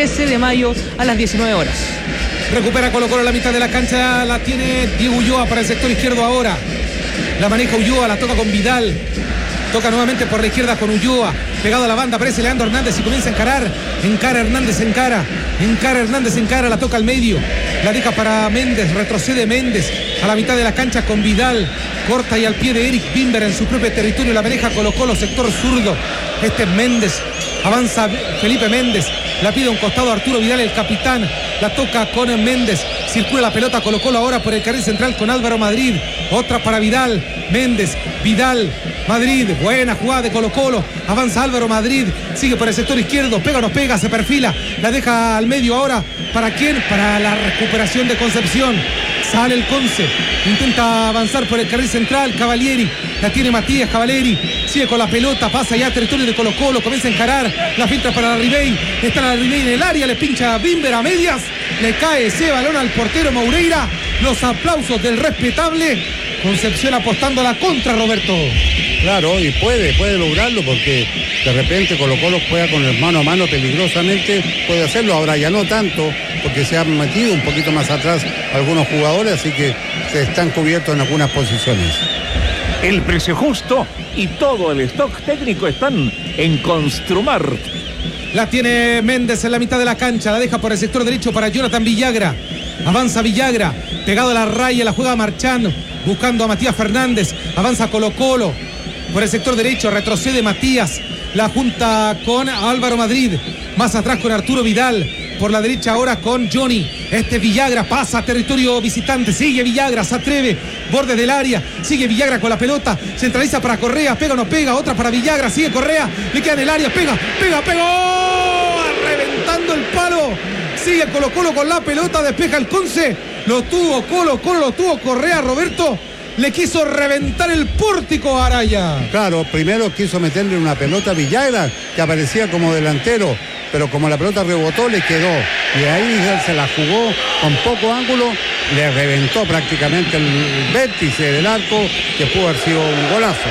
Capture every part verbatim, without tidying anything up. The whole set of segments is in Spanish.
trece de mayo a las diecinueve horas. Recupera Colo Colo la mitad de la cancha, la tiene Diego Ulloa para el sector izquierdo ahora. La maneja Ulloa, la toca con Vidal. Toca nuevamente por la izquierda con Ulloa. Pegado a la banda, aparece Leandro Hernández y comienza a encarar. Encara Hernández, encara. Encara Hernández, encara, la toca al medio. La deja para Méndez, retrocede Méndez a la mitad de la cancha con Vidal. Corta y al pie de Eric Bimber en su propio territorio. La maneja Colo Colo, sector zurdo. Este es Méndez. Avanza Felipe Méndez. La pide a un costado Arturo Vidal, el capitán. La toca con Méndez. Circula la pelota Colo Colo ahora por el carril central con Álvaro Madrid. Otra para Vidal. Méndez, Vidal, Madrid. Buena jugada de Colo Colo. Avanza Álvaro Madrid. Sigue por el sector izquierdo. Pega o no pega, se perfila. La deja al medio ahora. ¿Para quién? Para la recuperación de Concepción. Sale el Conce. Intenta avanzar por el carril central. Cavalieri. La tiene Matías Cavalieri. Sigue con la pelota. Pasa ya a territorio de Colo Colo. Comienza a encarar. La filtra para la Ribey. Está la Ribey en el área. Le pincha a Bimber a medias. Le cae ese balón al portero Moureira. Los aplausos del respetable. Concepción apostando a la contra, Roberto. Claro, y puede, puede lograrlo porque de repente Colo Colo juega con el mano a mano peligrosamente, puede hacerlo, ahora ya no tanto, porque se han metido un poquito más atrás algunos jugadores, así que se están cubiertos en algunas posiciones. El precio justo y todo el stock técnico están en Construmar. La tiene Méndez en la mitad de la cancha, la deja por el sector derecho para Jonathan Villagra. Avanza Villagra, pegado a la raya, la juega marchando, buscando a Matías Fernández. Avanza Colo Colo por el sector derecho, retrocede Matías. La junta con Álvaro Madrid. Más atrás con Arturo Vidal. Por la derecha ahora con Johnny. Este Villagra pasa a territorio visitante. Sigue Villagra, se atreve. Borde del área. Sigue Villagra con la pelota. Centraliza para Correa. Pega o no pega. Otra para Villagra. Sigue Correa. Le queda en el área. Pega, pega, pegó. Reventando el palo. Sigue Colo Colo con la pelota. Despeja el Conce. Lo tuvo Colo Colo. Lo tuvo Correa, Roberto. Le quiso reventar el pórtico a Araya. Claro, primero quiso meterle una pelota a Villagra, que aparecía como delantero, pero como la pelota rebotó, le quedó. Y ahí él se la jugó con poco ángulo, le reventó prácticamente el vértice del arco, que pudo haber sido un golazo.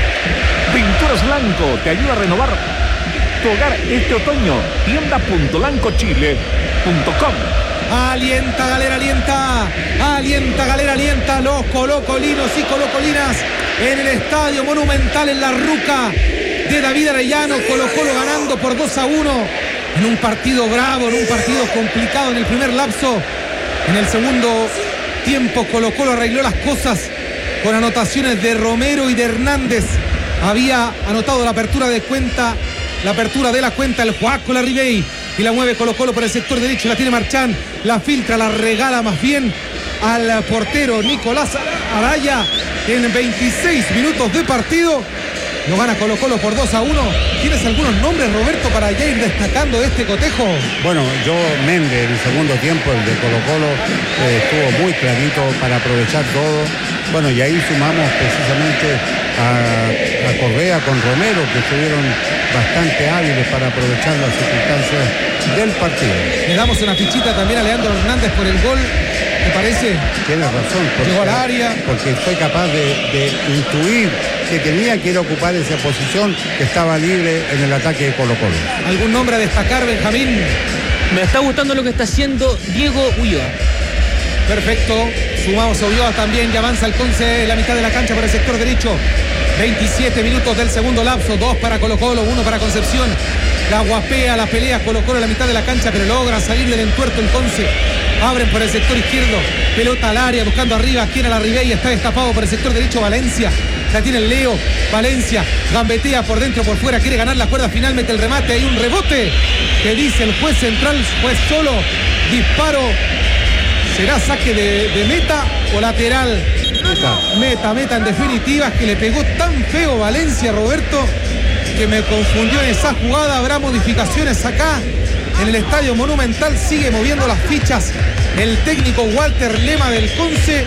Pinturas Blanco te ayuda a renovar tu hogar este otoño. tienda punto blanco chile punto com. Alienta, Galera, alienta. Alienta, Galera, alienta. Los colocolinos y colocolinas en el Estadio Monumental en la Ruca de David Arellano. Colo Colo ganando por dos a uno en un partido bravo, en un partido complicado en el primer lapso. En el segundo tiempo Colo Colo arregló las cosas con anotaciones de Romero y de Hernández. Había anotado la apertura de cuenta, la apertura de la cuenta el Joaco Larribey. Y la mueve Colo Colo por el sector derecho, la tiene Marchán, la filtra, la regala más bien al portero Nicolás Araya en veintiséis minutos de partido. Lo gana Colo Colo por dos a uno. ¿Tienes algunos nombres, Roberto, para ya ir destacando este cotejo? Bueno, yo Méndez en el segundo tiempo, el de Colo Colo, eh, estuvo muy clarito para aprovechar todo. Bueno, y ahí sumamos precisamente a, a Correa con Romero, que estuvieron bastante hábiles para aprovechar las circunstancias del partido. Le damos una fichita también a Leandro Hernández por el gol, ¿te parece? Tienes razón. Porque, llegó al área. Porque fue capaz de, de intuir que tenía que ir a ocupar esa posición que estaba libre en el ataque de Colo Colo. ¿Algún nombre a destacar, Benjamín? Me está gustando lo que está haciendo Diego Ulloa. Perfecto, sumamos a Ulloa también y avanza el Conce en la mitad de la cancha por el sector derecho. veintisiete minutos del segundo lapso, dos para Colo Colo, uno para Concepción. La guapea, la pelea Colo Colo en la mitad de la cancha, pero logra salir del entuerto el Conce. Abren por el sector izquierdo, pelota al área, buscando arriba, quien a la Ribey, está destapado por el sector derecho Valencia. La tiene el Leo, Valencia, gambetea por dentro, por fuera, quiere ganar la cuerda final, mete el remate, hay un rebote que dice el juez central, juez solo, disparo. ¿Será saque de, de meta o lateral? Meta. Meta, meta en definitiva, que le pegó tan feo Valencia, Roberto, que me confundió en esa jugada. Habrá modificaciones acá en el Estadio Monumental. Sigue moviendo las fichas el técnico Walter Lema del Conce.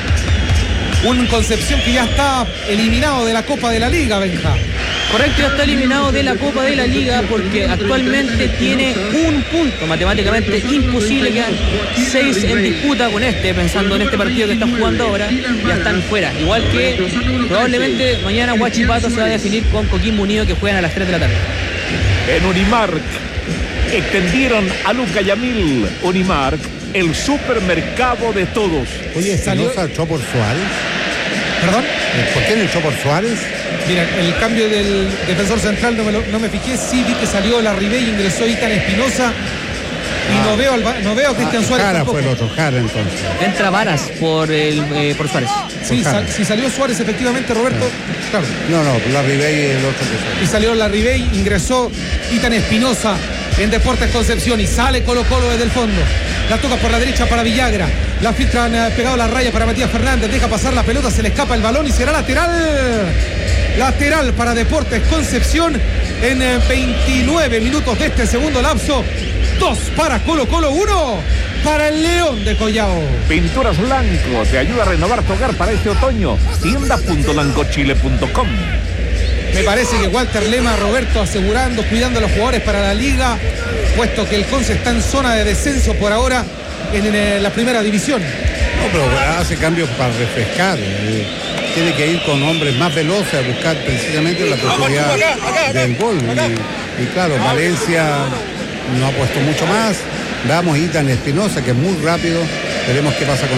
Un Concepción que ya está eliminado de la Copa de la Liga, Benja. Correcto, ya está eliminado de la Copa de la Liga porque actualmente tiene un punto, matemáticamente imposible, quedan seis en disputa con este, pensando en este partido que están jugando ahora, ya están fuera. Igual que probablemente mañana Huachipato se va a definir con Coquimbo Unido, que juegan a las tres de la tarde. En Unimark, Extendieron a Luca Yamil. Unimark, el supermercado de todos. Oye, ¿Espinosa echó por Suárez? ¿Perdón? ¿Por qué no echó por Suárez? Mira, el cambio del defensor central no me, lo, no me fijé. Sí vi que salió Larribey, ingresó Itan Espinosa. Y ah. no veo al, no veo a Cristian ah, Suárez Jara tampoco. Fue el otro, Jara entonces. Entra Varas por, el, eh, por Suárez. Sí, sal, si salió Suárez efectivamente, Roberto. Ah. Claro. No, no, Larribey es el otro que salió. Y salió Larribey, ingresó Itan Espinosa en Deportes Concepción y sale Colo Colo desde el fondo. La toca por la derecha para Villagra. La filtran eh, pegado a la raya para Matías Fernández. Deja pasar la pelota, se le escapa el balón y será lateral. Lateral para Deportes Concepción en eh, veintinueve minutos de este segundo lapso. Dos para Colo Colo, uno para el León de Collao. Pinturas Blanco te ayuda a renovar tu hogar para este otoño. tienda punto blanco chile punto com. Me parece que Walter Lema, Roberto, asegurando, cuidando a los jugadores para la liga, puesto que el Conce está en zona de descenso por ahora en, en la primera división. No, pero hace cambios para refrescar. Eh, tiene que ir con hombres más veloces a buscar precisamente la posibilidad del gol. Y, y claro, Valencia no ha puesto mucho más. Damos Itan Espinosa, que es muy rápido. Veremos qué pasa con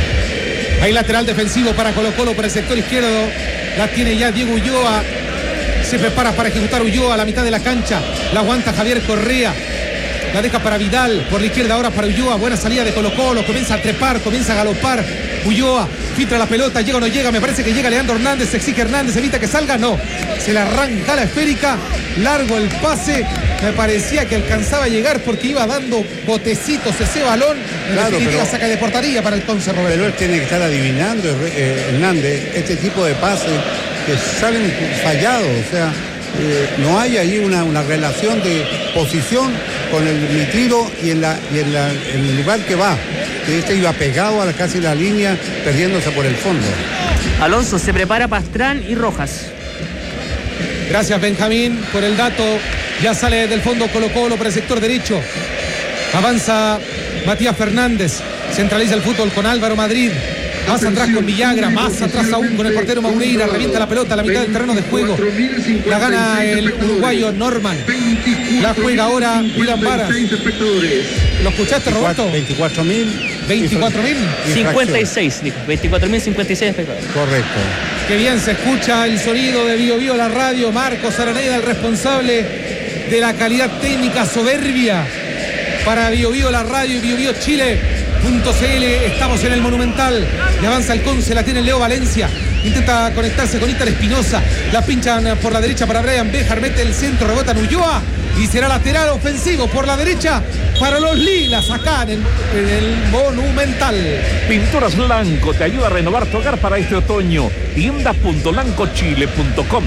él. Hay lateral defensivo para Colo Colo por el sector izquierdo. La tiene ya Diego Ulloa. Se prepara para ejecutar Ulloa a la mitad de la cancha. La aguanta Javier Correa. La deja para Vidal. Por la izquierda ahora para Ulloa. Buena salida de Colo Colo. Comienza a trepar, comienza a galopar. Ulloa filtra la pelota. Llega o no llega. Me parece que llega Leandro Hernández. Se exige Hernández. Evita que salga. No. Se le arranca la esférica. Largo el pase. Me parecía que alcanzaba a llegar porque iba dando botecitos ese balón. En claro, definitiva pero, saca de portería para el Conce, Roberto. Pero él tiene que estar adivinando, eh, Hernández, este tipo de pases que salen fallados. O sea, eh, no hay ahí una, una relación de posición con el metido y en, la, y en, la, en el lugar que va. Este iba pegado a la, casi la línea, perdiéndose por el fondo. Alonso, se prepara Pastrán y Rojas. Gracias, Benjamín, por el dato. Ya sale del fondo Colo Colo por el sector derecho. Avanza Matías Fernández. Centraliza el fútbol con Álvaro Madrid. Más atrás con Villagra, más atrás aún con el portero Maureira. Revienta la pelota a la mitad del terreno de juego. La gana el uruguayo Norman. La juega ahora William Varas. ¿Lo escuchaste, Roberto? veinticuatro mil. veinticuatro mil. cincuenta y seis, dijo. veinticuatro mil cincuenta y seis espectadores. Correcto. Qué bien se escucha el sonido de Bio Bio, la radio. Marcos Araneda, el responsable de la calidad técnica soberbia para Bio Bio, la radio y Bio Bio Chile punto c l. Estamos en el Monumental y avanza el Conce, la tiene Leo Valencia, intenta conectarse con Itan Espinosa, la pinchan por la derecha para Brian Bejar, mete el centro, rebota en Ulloa y será lateral ofensivo por la derecha para los lilas acá en el, en el Monumental. Pinturas Blanco te ayuda a renovar tu hogar para este otoño. tienda punto blanco chile punto com.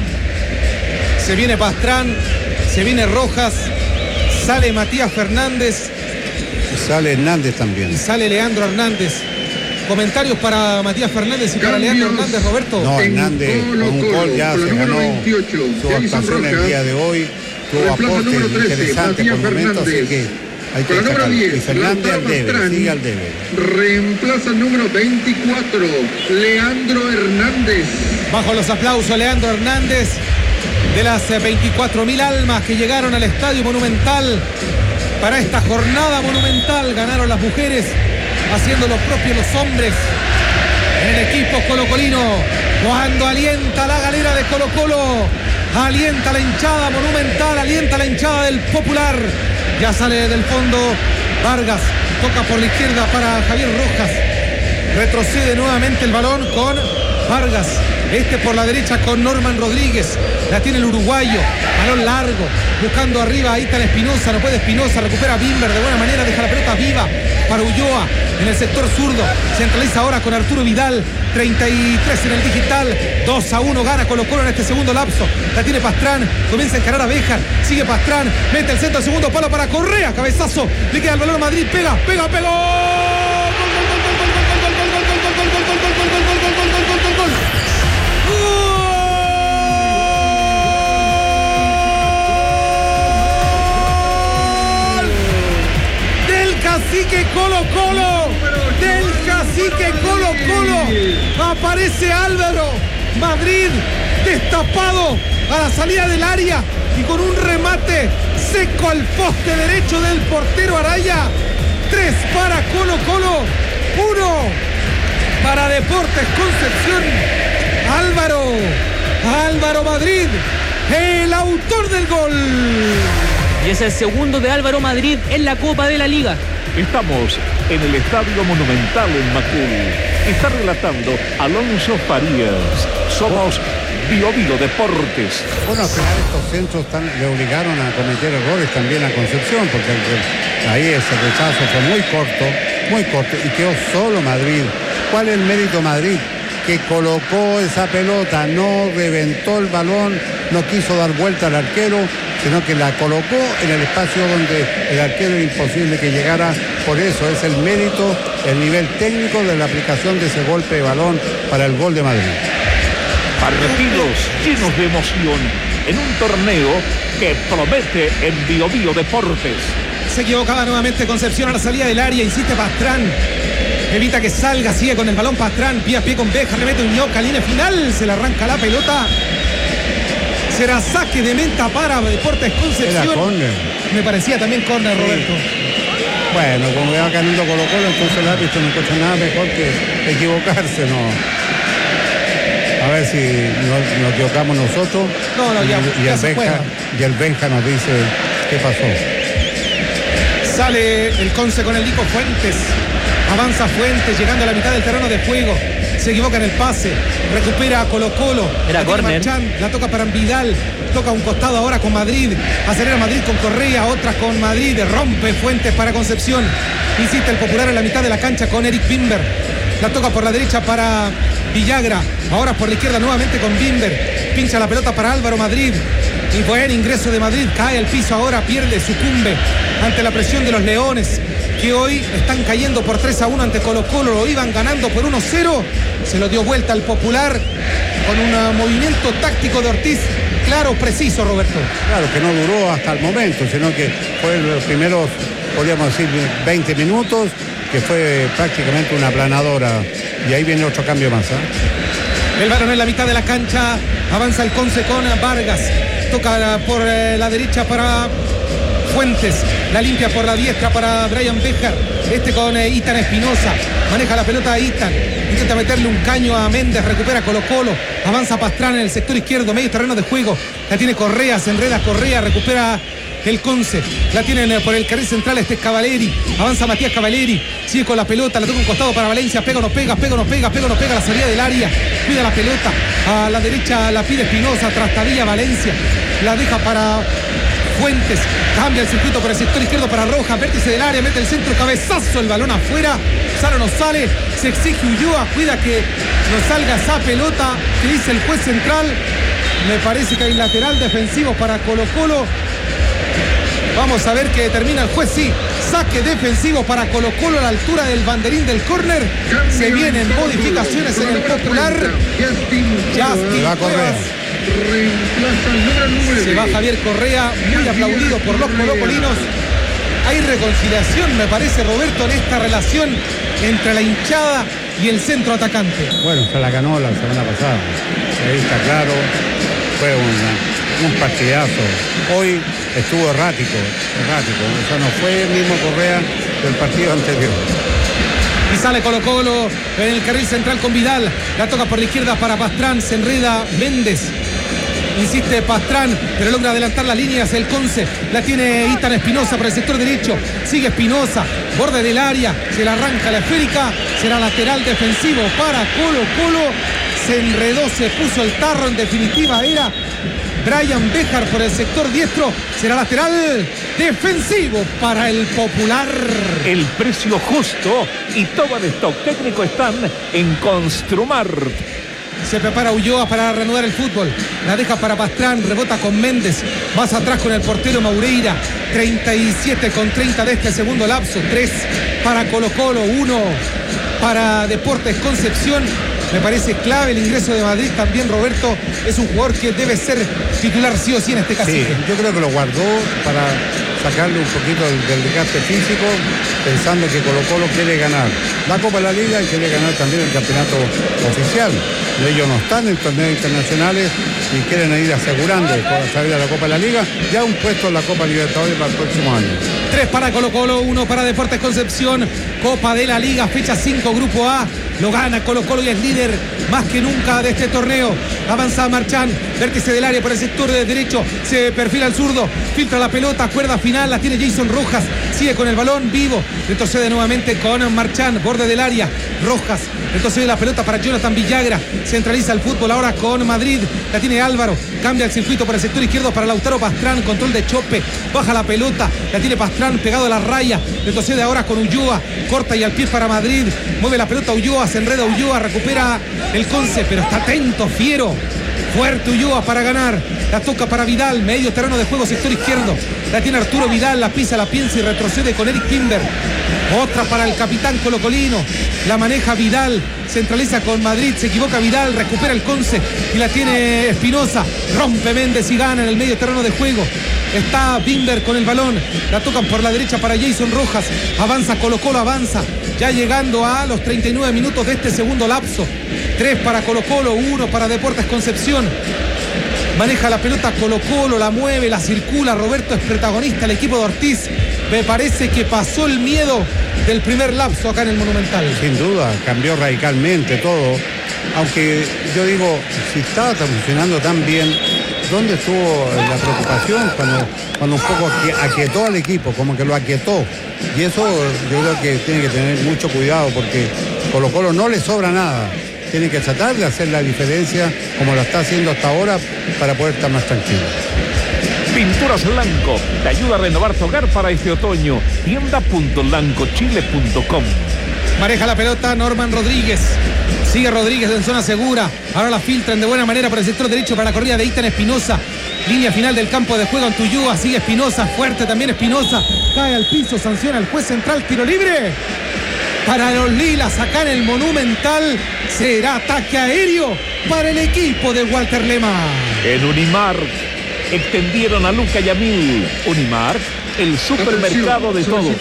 Se viene Pastrán, se viene Rojas, sale Matías Fernández. Y sale Hernández también. Y sale Leandro Hernández. Comentarios para Matías Fernández y para Leandro Hernández, Roberto. No, Hernández con un gol ya se ganó su actuación el día de hoy. Tuvo aportes interesantes por momentos, así que hay que sacarlo. Y Fernández al debe, sigue al debe. Reemplaza el número veinticuatro, Leandro Hernández. Bajo los aplausos, Leandro Hernández. De las veinticuatro mil almas que llegaron al Estadio Monumental para esta jornada monumental, ganaron las mujeres, haciendo lo propio los hombres en el equipo colocolino. Cuando alienta la galera de Colo Colo, alienta la hinchada monumental, alienta la hinchada del Popular. Ya sale del fondo Vargas, toca por la izquierda para Javier Rojas, retrocede nuevamente el balón con Vargas. Este por la derecha con Norman Rodríguez. La tiene el uruguayo. Balón largo. Buscando arriba a Itan Espinosa. No puede Espinosa. Recupera Bimber de buena manera. Deja la pelota viva para Ulloa en el sector zurdo. Centraliza ahora con Arturo Vidal. treinta y tres en el digital. dos a uno gana Colo Colo en este segundo lapso. La tiene Pastrán. Comienza a encarar a Béjar. Sigue Pastrán. Mete el centro al segundo palo para Correa. Cabezazo. Le queda el balón a Madrid. Pega, pega, pegó. Cacique Colo Colo, del Cacique Colo Colo, aparece Álvaro Madrid destapado a la salida del área y con un remate seco al poste derecho del portero Araya. Tres para Colo Colo, uno para Deportes Concepción. Álvaro, Álvaro Madrid, el autor del gol. Y es el segundo de Álvaro Madrid en la Copa de la Liga. Estamos en el Estadio Monumental en Macul. Está relatando Alonso Farías. Somos Bio Bio Deportes. Bueno, al final estos centros tan, le obligaron a cometer errores también a Concepción, porque el, ahí ese rechazo fue muy corto, muy corto, y quedó solo Madrid. ¿Cuál es el mérito Madrid? Que colocó esa pelota, no reventó el balón, no quiso dar vuelta al arquero, sino que la colocó en el espacio donde el arquero era imposible que llegara. Por eso es el mérito, el nivel técnico de la aplicación de ese golpe de balón para el gol de Madrid. Partidos llenos de emoción en un torneo que promete en Bio Bio Deportes. Se equivocaba nuevamente Concepción a la salida del área, insiste Pastrán. Evita que salga, sigue con el balón Pastrán, pie a pie con Beja, remete Uñoca, línea final, se le arranca la pelota. Será saque de meta para Deportes Concepción. Era córner. Me parecía también córner, sí. Roberto. Bueno, como va ganando Colo Colo, entonces el árbitro no encuentra nada mejor que equivocarse, ¿no? A ver si nos, nos equivocamos nosotros. No, no, ya, y, y, ya el se Benja, y el Benja nos dice qué pasó. Sale el Conce con el Nico Fuentes. Avanza Fuentes, llegando a la mitad del terreno de juego. Se equivoca en el pase. Recupera a Colo Colo. Era córner. La toca para Vidal. Toca un costado ahora con Madrid. Acelera Madrid con Correa. Otra con Madrid. Rompe Fuentes para Concepción. Insiste el Popular en la mitad de la cancha con Eric Bimber. La toca por la derecha para Villagra. Ahora por la izquierda nuevamente con Bimber. Pincha la pelota para Álvaro Madrid. Y buen ingreso de Madrid. Cae al piso ahora. Pierde, sucumbe ante la presión de los Leones, que hoy están cayendo por tres a uno ante Colo Colo. Lo iban ganando por uno cero. Se lo dio vuelta al Popular con un movimiento táctico de Ortiz claro, preciso, Roberto. Claro, que no duró hasta el momento, sino que fue los primeros, podríamos decir, veinte minutos, que fue prácticamente una aplanadora. Y ahí viene otro cambio más, ¿eh? El balón en la mitad de la cancha. Avanza el Conce con Vargas. Toca por la derecha para Fuentes, la limpia por la diestra para Brian Bejar, este con eh, Itan Espinosa, maneja la pelota a Itan, intenta meterle un caño a Méndez, recupera Colo Colo, avanza Pastrán en el sector izquierdo, medio terreno de juego, la tiene Correa, se enreda Correa, recupera el Conce, la tienen eh, por el carril central, este es Cavaleri, avanza Matías Cavaleri, sigue con la pelota, la toca un costado para Valencia, pega o no pega, pega o no pega, pega o no pega, la salida del área, cuida la pelota, a la derecha la pide Espinosa, trastabilla Valencia, la deja para Fuentes, cambia el circuito por el sector izquierdo para Rojas, vértice del área, mete el centro, cabezazo, el balón afuera, sale o no sale, se exige Ulloa, cuida que no salga esa pelota, que dice el juez central, me parece que hay lateral defensivo para Colo Colo, vamos a ver qué determina el juez, sí, saque defensivo para Colo Colo a la altura del banderín del córner, se vienen modificaciones en el Popular, Justin va a correr. Se va Javier Correa, muy aplaudido por los colocolinos. Hay reconciliación, me parece, Roberto, en esta relación entre la hinchada y el centro atacante. Bueno, se la ganó la semana pasada. Ahí está claro. Fue una, un partidazo. Hoy estuvo errático, errático. O sea, no fue el mismo Correa del partido anterior. Y sale Colo Colo en el carril central con Vidal. La toca por la izquierda para Pastrán. Se enreda Méndez. Insiste Pastrán, pero logra adelantar las líneas el Conce. La tiene Itan Espinosa por el sector derecho. Sigue Espinosa, borde del área. Se la arranca la esférica. Será lateral defensivo para Colo Colo. Se enredó, se puso el tarro. En definitiva era Brian Bejar por el sector diestro. Será lateral defensivo para el Popular. El precio justo y todo el stock técnico están en Construmar. Se prepara Ulloa para reanudar el fútbol. La deja para Pastrán, rebota con Méndez. Más atrás con el portero Maureira. treinta y siete con treinta de este segundo lapso. tres para Colo Colo, uno para Deportes Concepción. Me parece clave el ingreso de Madrid también, Roberto. Es un jugador que debe ser titular sí o sí en este caso. Sí, yo creo que lo guardó para sacarle un poquito del, del desgaste físico, pensando que Colo Colo quiere ganar la Copa de la Liga y quiere ganar también el campeonato oficial. Ellos no están en torneos internacionales y quieren ir asegurando a través de la Copa de la Liga ya un puesto en la Copa Libertadores para el próximo año. Tres para Colo Colo, uno para Deportes Concepción. Copa de la Liga, fecha cinco, Grupo A. Lo gana Colo Colo y es líder más que nunca de este torneo. Avanza Marchán, vértice del área por el sector de derecho, se perfila al zurdo, filtra la pelota, cuerda final, la tiene Jason Rojas, sigue con el balón vivo, retrocede nuevamente con Marchán, borde del área, Rojas, retrocede la pelota para Jonathan Villagra, centraliza el fútbol ahora con Madrid, la tiene Álvaro, cambia el circuito por el sector izquierdo para Lautaro Pastrán, control de chope, baja la pelota, la tiene Pastrán pegado a la raya, retrocede ahora con Ulloa, corta y al pie para Madrid, mueve la pelota Ulloa, se enreda Ulloa, recupera el Conce, pero está atento, fiero, fuerte Ulloa para ganar, la toca para Vidal, medio terreno de juego, sector izquierdo, la tiene Arturo Vidal, la pisa, la piensa y retrocede con Eric Timber, otra para el capitán colocolino, la maneja Vidal, centraliza con Madrid, se equivoca Vidal, recupera el Conce y la tiene Espinosa, rompe Méndez y gana en el medio terreno de juego. Está Bimber con el balón, la tocan por la derecha para Jason Rojas, avanza Colo Colo, avanza, ya llegando a los treinta y nueve minutos de este segundo lapso. Tres para Colo Colo, uno para Deportes Concepción. Maneja la pelota Colo Colo, la mueve, la circula, Roberto es protagonista, el equipo de Ortiz. Me parece que pasó el miedo del primer lapso acá en el Monumental. Sin duda, cambió radicalmente todo, aunque yo digo, si estaba funcionando tan bien, ¿dónde estuvo la preocupación cuando, cuando un poco aquietó al equipo, como que lo aquietó? Y eso yo creo que tiene que tener mucho cuidado porque Colo Colo no le sobra nada. Tiene que tratar de hacer la diferencia como lo está haciendo hasta ahora para poder estar más tranquilo. Pinturas Lanco te ayuda a renovar tu hogar para este otoño. tienda punto lanco chile punto com. Maneja la pelota Norman Rodríguez. Sigue Rodríguez en zona segura. Ahora la filtran de buena manera por el sector derecho para la corrida de Itan Espinosa. Línea final del campo de juego ante Ulloa. Sigue Espinosa, fuerte también Espinosa. Cae al piso, sanciona el juez central, tiro libre. Para los lilas acá en el Monumental será ataque aéreo para el equipo de Walter Lema. En Unimark extendieron a Luca Yamil. Unimark, el supermercado de todos.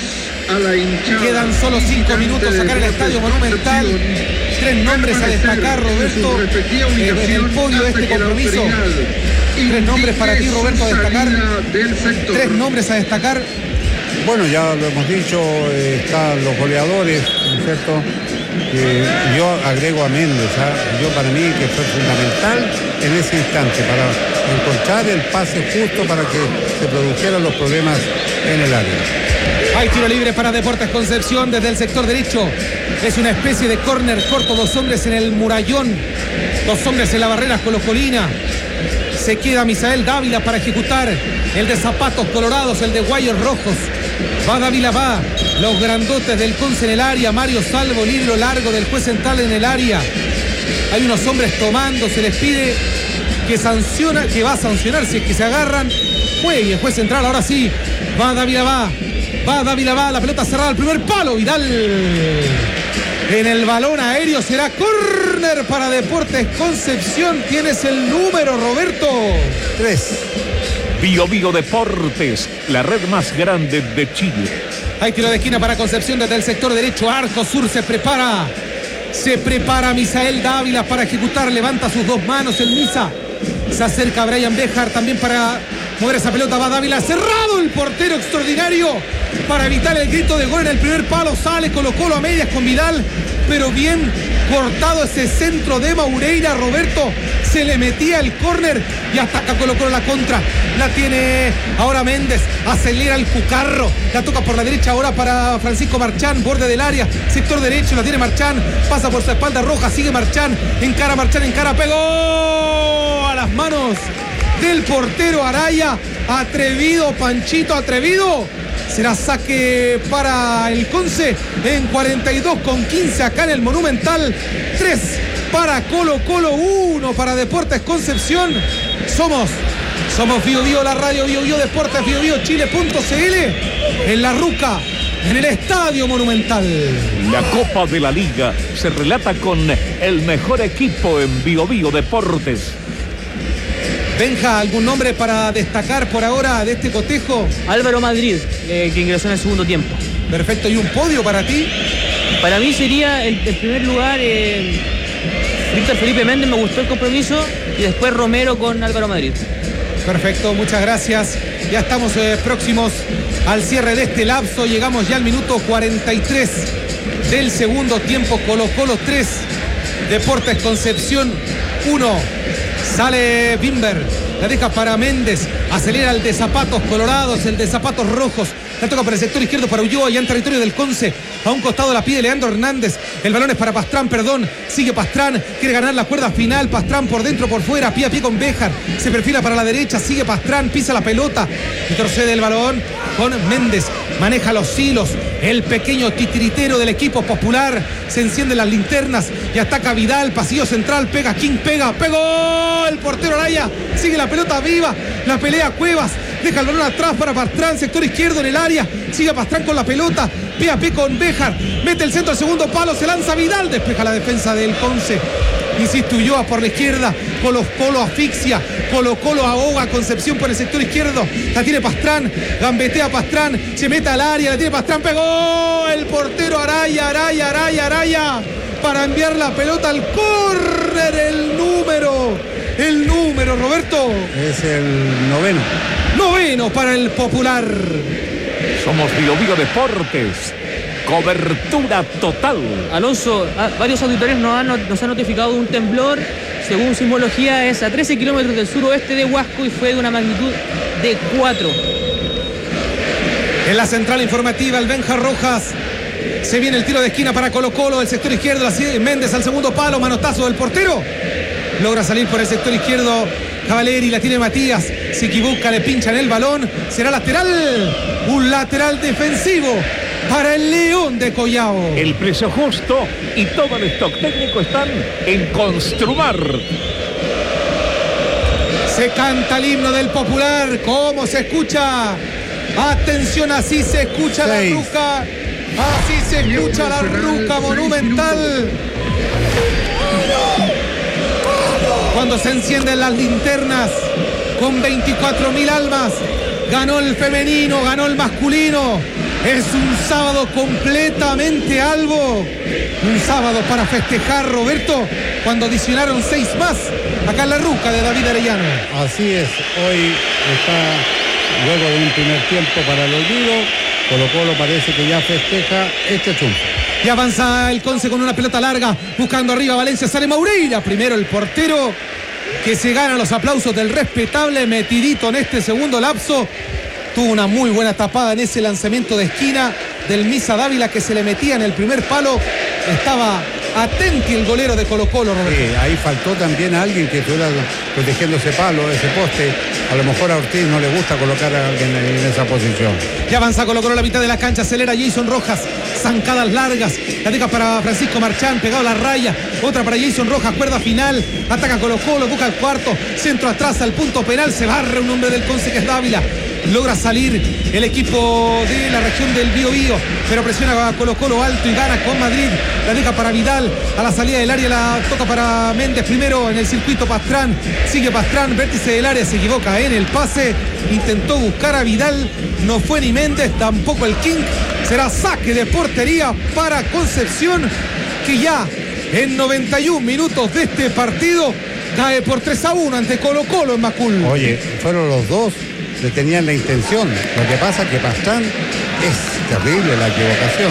Quedan solo cinco minutos acá en el Estadio Monumental. Tres nombres a destacar, Roberto, en el podio de este compromiso. Tres nombres para ti, Roberto, a destacar. Tres nombres a destacar. Bueno, ya lo hemos dicho, eh, están los goleadores, ¿no es cierto? Eh, yo agrego a Méndez, ¿eh? Yo para mí que fue fundamental en ese instante para encontrar el pase justo para que se produjeran los problemas en el área. Hay tiro libre para Deportes Concepción desde el sector derecho. Es una especie de córner corto, dos hombres en el murallón, dos hombres en la barrera colocolina. Se queda Misael Dávila para ejecutar el de zapatos colorados, el de guayos rojos. Va Dávila, va. Los grandotes del Conce en el área. Mario Salvo, libro largo del juez central en el área. Hay unos hombres tomando, se les pide que sanciona, que va a sancionar si es que se agarran. Juegue el juez central, ahora sí. Va Dávila, va. Va Dávila, va. La pelota cerrada al primer palo. Vidal. En el balón aéreo será córner para Deportes Concepción. Tienes el número, Roberto. Tres. Bio Bio Deportes, la red más grande de Chile. Hay tiro de esquina para Concepción desde el sector derecho. Arco sur se prepara. Se prepara Misael Dávila para ejecutar. Levanta sus dos manos el Misa. Se acerca Brian Bejar también para mover esa pelota. Va Dávila, cerrado el portero extraordinario para evitar el grito de gol en el primer palo. Sale Colo Colo a medias con Vidal, pero bien cortado ese centro de Maureira. Roberto, se le metía el córner y ataca Colo Colo la contra. La tiene ahora Méndez, acelera el Cucarro, la toca por la derecha ahora para Francisco Marchán, borde del área, sector derecho, la tiene Marchán, pasa por su espalda Roja, sigue Marchán, encara Marchán, encara, pegó a las manos del portero Araya. Atrevido, Panchito, atrevido. Será saque para el Conce en cuarenta y dos con quince acá en el Monumental. tres para Colo Colo, uno para Deportes Concepción. Somos, somos Bio Bio, la radio Bio Bio Deportes, Bio Bio Chile punto c l. En la ruca en el Estadio Monumental. La Copa de la Liga se relata con el mejor equipo en Bio Bio Deportes. Benja, ¿algún nombre para destacar por ahora de este cotejo? Álvaro Madrid, eh, que ingresó en el segundo tiempo. Perfecto, ¿y un podio para ti? Para mí sería el, el primer lugar eh, Víctor Felipe Méndez, me gustó el compromiso, y después Romero con Álvaro Madrid. Perfecto, muchas gracias. Ya estamos eh, próximos al cierre de este lapso. Llegamos ya al minuto cuarenta y tres del segundo tiempo. Colo-Colo tres, Deportes Concepción uno. Sale Bimber, la deja para Méndez, acelera el de zapatos colorados, el de zapatos rojos. La toca por el sector izquierdo para Ulloa, ya en territorio del Conce. A un costado la pide Leandro Hernández. El balón es para Pastrán, perdón. Sigue Pastrán, quiere ganar la cuerda final. Pastrán por dentro, por fuera, pie a pie con Béjar. Se perfila para la derecha, sigue Pastrán, pisa la pelota. Retrocede el balón con Méndez. Maneja los hilos. El pequeño titiritero del equipo popular. Se encienden las linternas y ataca Vidal. Pasillo central, pega King, pega, pegó. El portero Araya. Sigue la pelota viva. La pelea Cuevas. Deja el balón atrás para Pastrán, sector izquierdo en el área. Sigue Pastrán con la pelota. Pie a pie con Béjar. Mete el centro al segundo palo. Se lanza Vidal. Despeja la defensa del Conce. Insiste Ulloa por la izquierda. Colo Colo asfixia. Colo Colo ahoga Concepción por el sector izquierdo. La tiene Pastrán. Gambetea Pastrán. Se mete al área. La tiene Pastrán. Pegó el portero Araya. Araya, Araya, Araya. Para enviar la pelota al córner. El número. El número, Roberto. Es el noveno. Noveno para el Popular. Somos Bio Bio Deportes. Cobertura total. Alonso, a, varios auditores nos han, nos han notificado de un temblor. Según sismología es a trece kilómetros del suroeste de Huasco y fue de una magnitud de cuatro. En la central informativa, el Benja Rojas. Se viene el tiro de esquina para Colo Colo, el sector izquierdo, la Méndez al segundo palo, manotazo del portero. Logra salir por el sector izquierdo Cavaleri, la tiene Matías, se equivoca, le pinchan el balón, será lateral, un lateral defensivo para el León de Collao. El precio justo y todo el stock técnico están en Construmar. Se canta el himno del Popular, ¿cómo se escucha? Atención, así se escucha Seis. La ruca, así se escucha la ruca monumental. Cuando se encienden las linternas con veinticuatro mil almas, ganó el femenino, ganó el masculino. Es un sábado completamente algo. Un sábado para festejar, Roberto, cuando adicionaron seis más acá en la ruca de David Arellano. Así es, hoy está luego de un primer tiempo para el olvido. Colo Colo parece que ya festeja este triunfo. Y avanza el Conce con una pelota larga, buscando arriba Valencia, sale Moureira. Primero el portero, que se gana los aplausos del respetable, metidito en este segundo lapso. Tuvo una muy buena tapada en ese lanzamiento de esquina del Misa Dávila, que se le metía en el primer palo. Estaba atenti el golero de Colo Colo, Roberto. Sí, ahí faltó también a alguien que estuviera protegiendo ese palo, ese poste. A lo mejor a Ortiz no le gusta colocar a alguien en esa posición. Ya avanza Colo Colo a la mitad de la cancha, acelera Jason Rojas, zancadas largas, la deja para Francisco Marchán, pegado a la raya, otra para Jason Rojas, cuerda final, ataca Colo Colo, busca el cuarto, centro atrás al punto penal, se barre un hombre del Conce que es Dávila. Logra salir el equipo de la región del Bío Bío, pero presiona a Colo Colo alto y gana con Madrid. La deja para Vidal, a la salida del área la toca para Méndez primero en el circuito. Pastrán, sigue Pastrán, vértice del área, se equivoca en el pase, intentó buscar a Vidal, no fue ni Méndez, tampoco el King. Será saque de portería para Concepción, que ya en noventa y un minutos de este partido cae por tres a uno ante Colo Colo en Macul. Oye, fueron los dos que tenían la intención. Lo que pasa es que Pastrán es terrible la equivocación.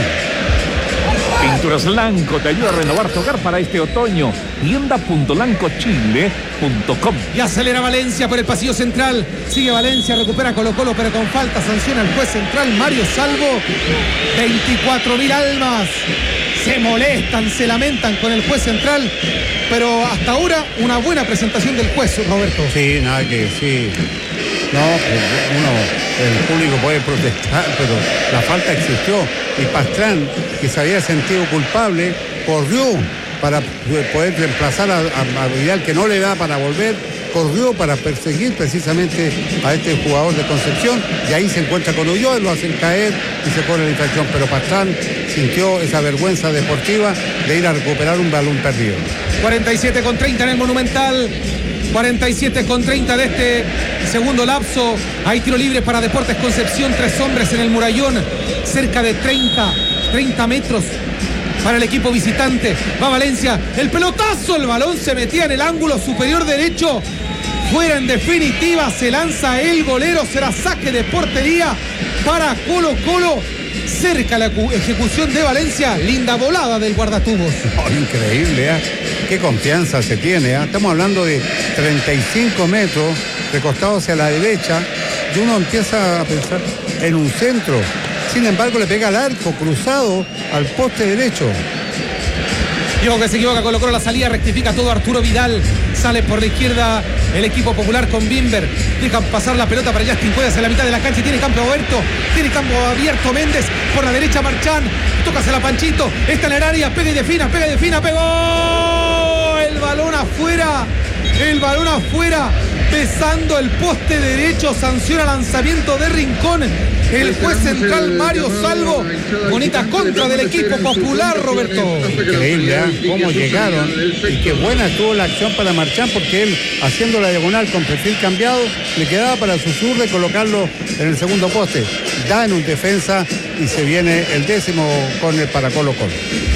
Pinturas Lanco te ayuda a renovar tu hogar para este otoño. tienda punto lanco chile punto com. Y acelera Valencia por el pasillo central. Sigue Valencia, recupera Colo Colo, pero con falta sanciona el juez central Mario Salvo. veinticuatro mil almas se molestan, se lamentan con el juez central, pero hasta ahora una buena presentación del juez, Roberto. Sí, nada que decir. No, uno, el público puede protestar, pero la falta existió. Y Pastrán, que se había sentido culpable, corrió para poder reemplazar a, a, a Vidal, que no le da para volver, corrió para perseguir precisamente a este jugador de Concepción, y ahí se encuentra con Ulloa, lo hacen caer y se pone la infracción, pero Pastrán sintió esa vergüenza deportiva de ir a recuperar un balón perdido. cuarenta y siete con treinta en el Monumental, cuarenta y siete con treinta de este segundo lapso. Hay tiro libre para Deportes Concepción, tres hombres en el murallón, cerca de treinta, treinta metros para el equipo visitante. Va Valencia, el pelotazo, el balón se metía en el ángulo superior derecho, fuera en definitiva, se lanza el golero, será saque de portería para Colo Colo. Cerca la ejecución de Valencia, linda volada del guardatubos. Oh, increíble, ¿eh? Qué confianza se tiene, ¿eh? Estamos hablando de treinta y cinco metros, recostado hacia la derecha, y uno empieza a pensar en un centro. Sin embargo, le pega al arco, cruzado al poste derecho. Diego que se equivoca, Colo Colo la salida, rectifica todo Arturo Vidal, sale por la izquierda el equipo popular con Bimber, dejan pasar la pelota para Justin Cuevas en la mitad de la cancha y tiene campo abierto, tiene campo abierto Méndez, por la derecha Marchán, tócase la Panchito, está en el área, pega y defina, pega y defina, pegó, el balón afuera, el balón afuera, besando el poste derecho, sanciona lanzamiento de Rincón, el juez central Mario Salvo. Bonita contra del equipo popular, Roberto. Increíble, ¿eh? Cómo llegaron, y qué buena estuvo la acción para Marchán, porque él, haciendo la diagonal con perfil cambiado, le quedaba para su zurda y colocarlo en el segundo poste. Da en un defensa y se viene el décimo córner para Colo Colo.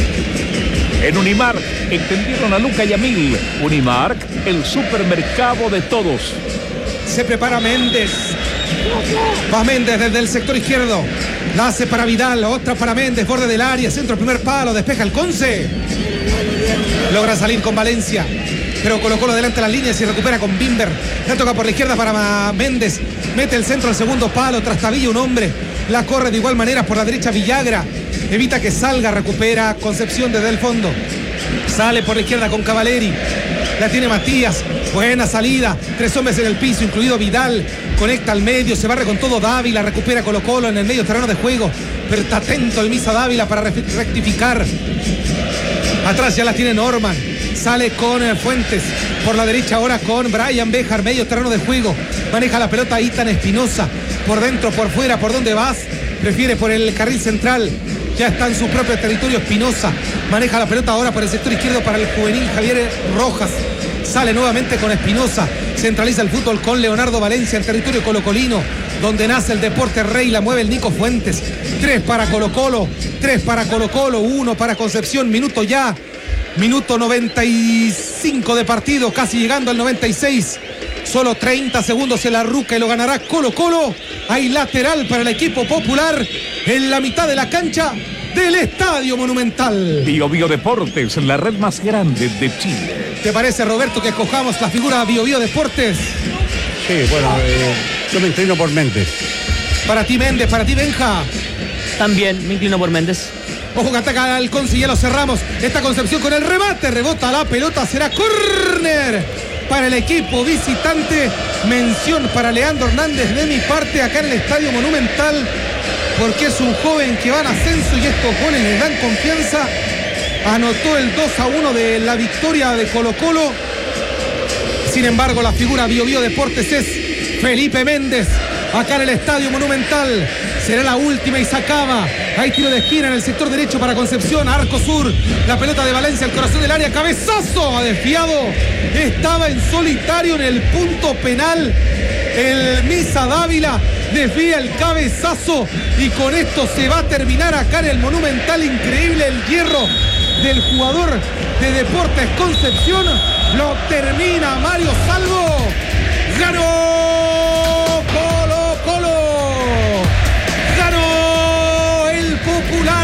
En Unimark entendieron a Luca Yamil. Unimark, el supermercado de todos. Se prepara Méndez. Va Méndez desde el sector izquierdo. La hace para Vidal, otra para Méndez, borde del área, centro, primer palo, despeja el Conce. Logra salir con Valencia, pero Colo Colo delante de las líneas y recupera con Bimber. La toca por la izquierda para Méndez. Mete el centro al segundo palo, trastabilla un hombre. La corre de igual manera por la derecha Villagra. Evita que salga, recupera Concepción desde el fondo. Sale por la izquierda con Cavaleri. La tiene Matías. Buena salida. Tres hombres en el piso, incluido Vidal. Conecta al medio, se barre con todo Dávila. Recupera Colo Colo en el medio terreno de juego. Pero está atento el Misa Dávila para rectificar. Atrás ya la tiene Norman. Sale con Fuentes. Por la derecha ahora con Brian Béjar. Medio terreno de juego. Maneja la pelota Itan Espinosa. Por dentro, por fuera, ¿por dónde vas? Prefiere por el carril central. Ya está en su propio territorio Espinosa. Maneja la pelota ahora por el sector izquierdo para el juvenil Javier Rojas. Sale nuevamente con Espinosa. Centraliza el fútbol con Leonardo Valencia en territorio colocolino, donde nace el deporte rey. La mueve el Nico Fuentes. Tres para Colo Colo. Tres para Colo Colo. Uno para Concepción. Minuto ya. Minuto noventa y cinco de partido. Casi llegando al noventa y seis. Solo treinta segundos en la ruca y lo ganará Colo Colo. Hay lateral para el equipo popular en la mitad de la cancha del Estadio Monumental. Bio Bio Deportes, la red más grande de Chile. ¿Te parece, Roberto, que escojamos la figura Bio Bio Deportes? Sí, bueno, eh, yo me inclino por Méndez. Para ti Méndez, para ti Benja. También me inclino por Méndez. Ojo que ataca al Conce y ya lo cerramos. Esta Concepción con el remate, rebota la pelota, será córner para el equipo visitante. Mención para Leandro Hernández de mi parte acá en el Estadio Monumental, porque es un joven que va en ascenso y estos goles le dan confianza. Anotó el dos a uno de la victoria de Colo Colo. Sin embargo, la figura Bio Bio Deportes es Felipe Méndez acá en el Estadio Monumental. Será la última y se acaba. Hay tiro de esquina en el sector derecho para Concepción, arco sur. La pelota de Valencia al corazón del área, cabezazo, ha desviado. Estaba en solitario en el punto penal. El Misa Dávila desvía el cabezazo y con esto se va a terminar acá en el Monumental. Increíble el hierro del jugador de Deportes Concepción. Lo termina Mario Salvo. Ganó Colo Colo. Ganó el Popular.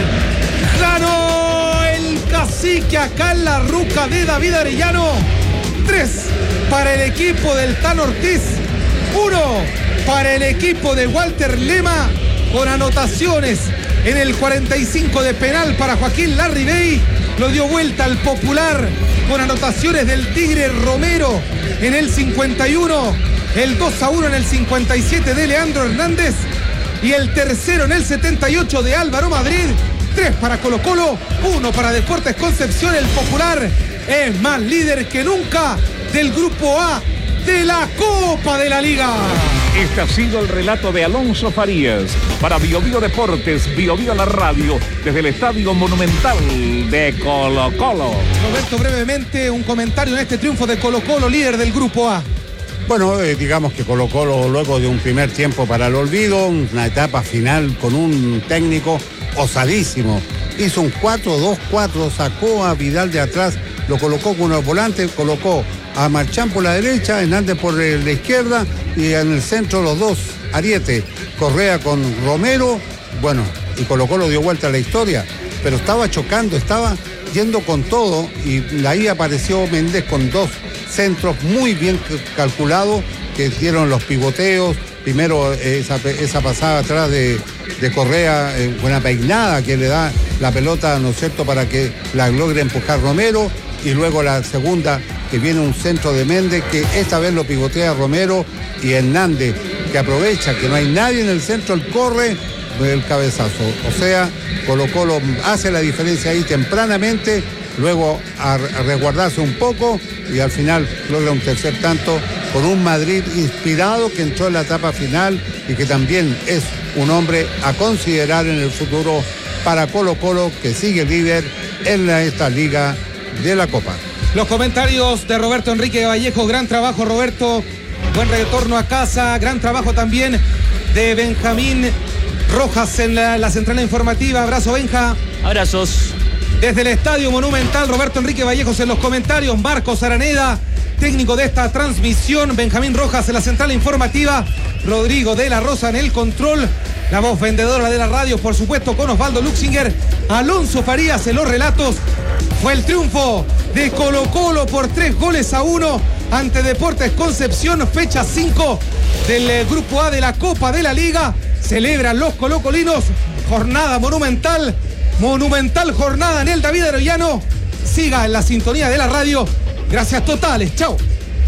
Ganó el Cacique acá en la ruca de David Arellano. Tres para el equipo del Tan Ortiz. Uno para el equipo de Walter Lema, con anotaciones en el cuarenta y cinco de penal para Joaquín Larribey. Lo dio vuelta al Popular con anotaciones del Tigre Romero en el cincuenta y uno, el dos a uno en el cincuenta y siete de Leandro Hernández y el tercero en el setenta y ocho de Álvaro Madrid. Tres para Colo Colo, uno para Deportes Concepción. El Popular es más líder que nunca del Grupo A de la Copa de la Liga. Este ha sido el relato de Alonso Farías para Bio Bio Deportes, Bio Bio la radio, desde el Estadio Monumental de Colo Colo. Roberto, brevemente un comentario en este triunfo de Colo Colo, líder del Grupo A. Bueno, eh, digamos que Colo Colo, luego de un primer tiempo para el olvido, una etapa final con un técnico osadísimo, hizo un cuatro dos cuatro, sacó a Vidal de atrás, lo colocó con unos volantes, colocó a Marchán por la derecha, Hernández por la izquierda y en el centro los dos, Ariete, Correa con Romero, bueno, y Colo Colo dio vuelta a la historia, pero estaba chocando, estaba yendo con todo y ahí apareció Méndez con dos centros muy bien calculados que dieron los pivoteos, primero esa, esa pasada atrás de, de Correa, eh, buena peinada que le da la pelota, ¿no es cierto?, para que la logre empujar Romero, y luego la segunda que viene un centro de Méndez que esta vez lo pivotea Romero y Hernández, que aprovecha que no hay nadie en el centro, él corre el cabezazo. O sea, Colo Colo hace la diferencia ahí tempranamente, luego a, a resguardarse un poco y al final logra un tercer tanto con un Madrid inspirado que entró en la etapa final y que también es un hombre a considerar en el futuro para Colo Colo, que sigue líder en la, esta liga de la Copa. Los comentarios de Roberto Enrique Vallejo, gran trabajo Roberto, buen retorno a casa, gran trabajo también de Benjamín Rojas en la, la central informativa. Abrazo, Benja. Abrazos. Desde el Estadio Monumental, Roberto Enrique Vallejos en los comentarios, Marcos Araneda, técnico de esta transmisión, Benjamín Rojas en la central informativa, Rodrigo de la Rosa en el control, la voz vendedora de la radio, por supuesto, con Osvaldo Luxinger, Alonso Farías en los relatos. Fue el triunfo de Colo Colo por tres goles a uno ante Deportes Concepción, fecha cinco del Grupo A de la Copa de la Liga. Celebran los colocolinos, jornada monumental, monumental jornada en el David Arellano. Siga en la sintonía de la radio. Gracias totales, chao.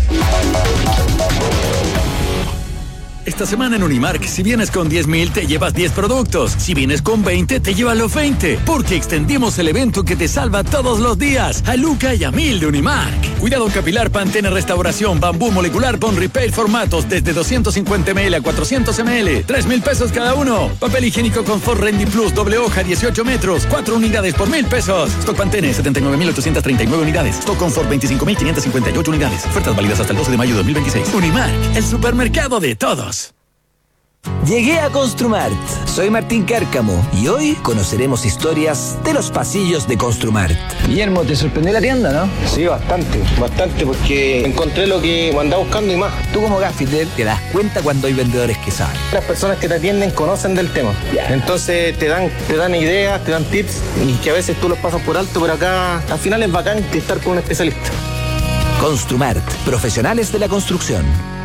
Esta semana en Unimark, si vienes con diez mil, te llevas diez productos. Si vienes con veinte, te llevas los veinte. Porque extendimos el evento que te salva todos los días. A Luca y a Mil de Unimark. Cuidado capilar, Pantene Restauración, Bambú Molecular, Bond Repair formatos desde doscientos cincuenta mililitros a cuatrocientos mililitros. tres mil pesos cada uno. Papel higiénico Confort Rendy Plus, doble hoja, dieciocho metros. cuatro unidades por mil pesos. Stock Pantene, setenta y nueve mil ochocientos treinta y nueve unidades. Stock Confort, veinticinco mil quinientos cincuenta y ocho unidades. Ofertas válidas hasta el doce de mayo de dos mil veintiséis. Unimark, el supermercado de todos. Llegué a Construmart. Soy Martín Cárcamo y hoy conoceremos historias de los pasillos de Construmart. Guillermo, ¿te sorprendió la tienda, no? Sí, bastante, bastante, porque encontré lo que andaba buscando y más. Tú como gaffiter te das cuenta cuando hay vendedores que saben. Las personas que te atienden conocen del tema. Entonces te dan, te dan ideas, te dan tips y que a veces tú los pasas por alto, pero acá al final es bacán estar con un especialista. Construmart, profesionales de la construcción.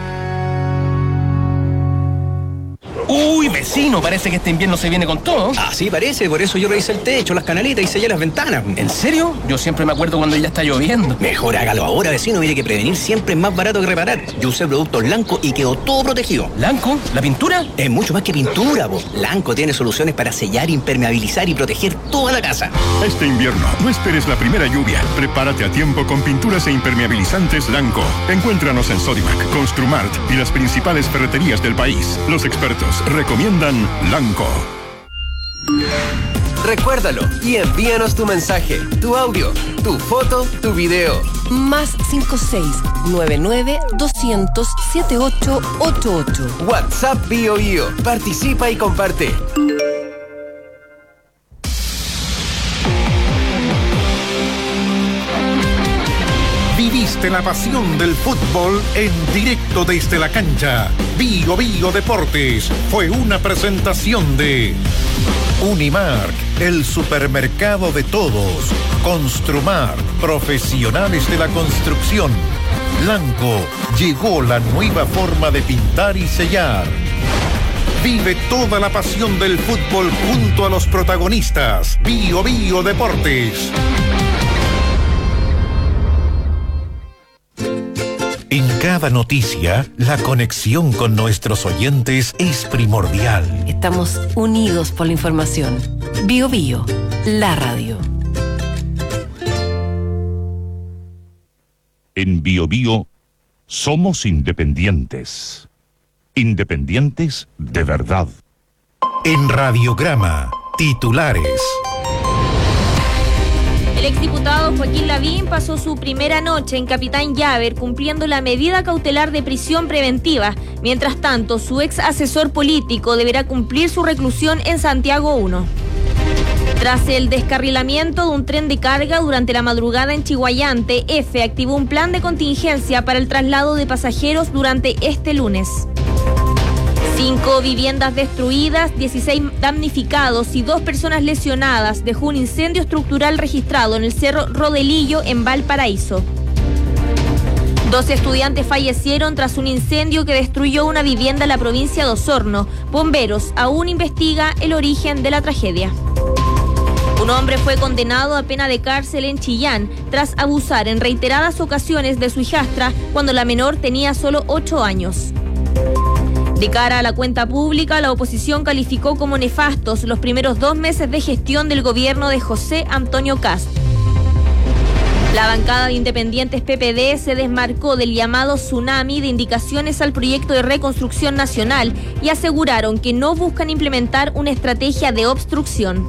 Uy, vecino, parece que este invierno se viene con todo. Ah, sí, parece, por eso yo revisé el techo, las canaletas y sellé las ventanas. ¿En serio? Yo siempre me acuerdo cuando ya está lloviendo. Mejor hágalo ahora, vecino, mire que prevenir siempre es más barato que reparar. Yo usé productos Lanco y quedó todo protegido. ¿Lanco? ¿La pintura? Es mucho más que pintura, po. Lanco tiene soluciones para sellar, impermeabilizar y proteger toda la casa. Este invierno, no esperes la primera lluvia. Prepárate a tiempo con pinturas e impermeabilizantes Lanco. Encuéntranos en Sodimac, Construmart y las principales ferreterías del país. Los expertos recomiendan Lanco. Recuérdalo y envíanos tu mensaje, tu audio, tu foto, tu video. Más cinco seis nueve nueve doscientos setenta y ocho ochenta y ocho. WhatsApp Bio Bio. Participa y comparte. Viviste la pasión del fútbol en directo desde la cancha. Bio Bio Deportes fue una presentación de Unimark, el supermercado de todos. Construmart, profesionales de la construcción. Lanco, llegó la nueva forma de pintar y sellar. Vive toda la pasión del fútbol junto a los protagonistas. Bio Bio Deportes. En cada noticia, la conexión con nuestros oyentes es primordial. Estamos unidos por la información. Bio Bio, la radio. En Bio Bio Somos independientes. Independientes de verdad. En Radiograma, titulares. El exdiputado Joaquín Lavín pasó su primera noche en Capitán Llaver cumpliendo la medida cautelar de prisión preventiva. Mientras tanto, su ex asesor político deberá cumplir su reclusión en Santiago uno. Tras el descarrilamiento de un tren de carga durante la madrugada en Chiguayante, F activó un plan de contingencia para el traslado de pasajeros durante este lunes. Cinco viviendas destruidas, dieciséis damnificados y dos personas lesionadas dejó un incendio estructural registrado en el Cerro Rodelillo en Valparaíso. Dos estudiantes fallecieron tras un incendio que destruyó una vivienda en la provincia de Osorno. Bomberos aún investiga el origen de la tragedia. Un hombre fue condenado a pena de cárcel en Chillán tras abusar en reiteradas ocasiones de su hijastra cuando la menor tenía solo ocho años. De cara a la cuenta pública, la oposición calificó como nefastos los primeros dos meses de gestión del gobierno de José Antonio Kast. La bancada de Independientes P P D se desmarcó del llamado tsunami de indicaciones al proyecto de reconstrucción nacional y aseguraron que no buscan implementar una estrategia de obstrucción.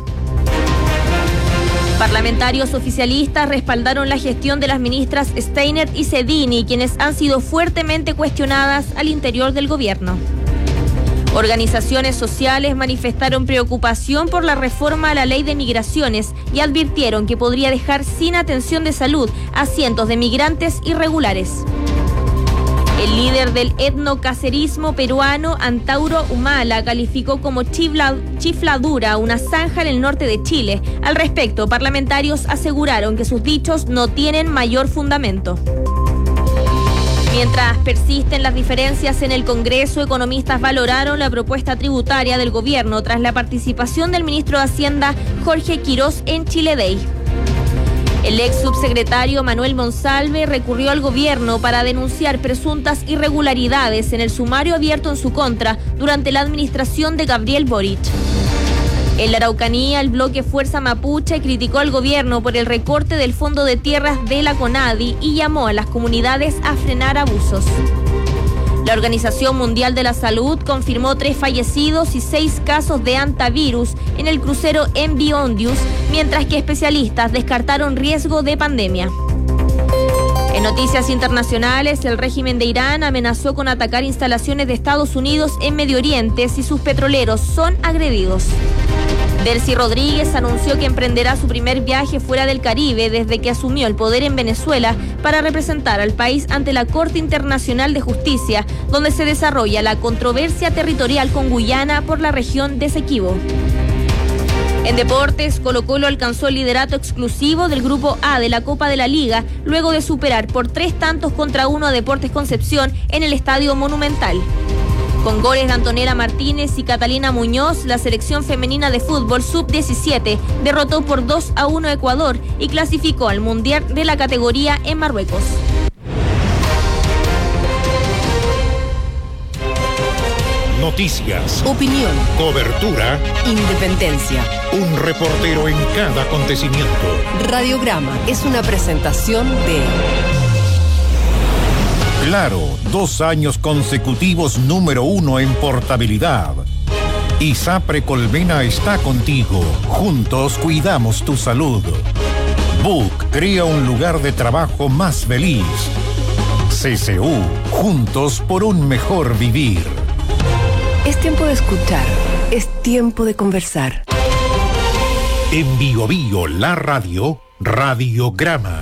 Parlamentarios oficialistas respaldaron la gestión de las ministras Steiner y Cedini, quienes han sido fuertemente cuestionadas al interior del gobierno. Organizaciones sociales manifestaron preocupación por la reforma a la ley de migraciones y advirtieron que podría dejar sin atención de salud a cientos de migrantes irregulares. El líder del etnocacerismo peruano, Antauro Humala, calificó como chifla, chifladura una zanja en el norte de Chile. Al respecto, parlamentarios aseguraron que sus dichos no tienen mayor fundamento. Mientras persisten las diferencias en el Congreso, economistas valoraron la propuesta tributaria del gobierno tras la participación del ministro de Hacienda, Jorge Quirós, en Chile Day. El ex subsecretario Manuel Monsalve recurrió al gobierno para denunciar presuntas irregularidades en el sumario abierto en su contra durante la administración de Gabriel Boric. En la Araucanía, el bloque Fuerza Mapuche criticó al gobierno por el recorte del Fondo de Tierras de la CONADI y llamó a las comunidades a frenar abusos. La Organización Mundial de la Salud confirmó tres fallecidos y seis casos de hantavirus en el crucero M V Ondius, mientras que especialistas descartaron riesgo de pandemia. En noticias internacionales, el régimen de Irán amenazó con atacar instalaciones de Estados Unidos en Medio Oriente si sus petroleros son agredidos. Delcy Rodríguez anunció que emprenderá su primer viaje fuera del Caribe desde que asumió el poder en Venezuela para representar al país ante la Corte Internacional de Justicia, donde se desarrolla la controversia territorial con Guyana por la región de Esequibo. En deportes, Colo-Colo alcanzó el liderato exclusivo del Grupo A de la Copa de la Liga, luego de superar por tres tantos contra uno a Deportes Concepción en el Estadio Monumental. Con goles de Antonella Martínez y Catalina Muñoz, la selección femenina de fútbol sub diecisiete derrotó por dos a uno a Ecuador y clasificó al Mundial de la categoría en Marruecos. Noticias, opinión, cobertura, independencia. Un reportero en cada acontecimiento. Radiograma es una presentación de Claro, dos años consecutivos número uno en portabilidad. ISAPRE Colmena está contigo. Juntos cuidamos tu salud. Book crea un lugar de trabajo más feliz. C C U, juntos por un mejor vivir. Es tiempo de escuchar, es tiempo de conversar. En Bio Bio, la radio, Radiograma.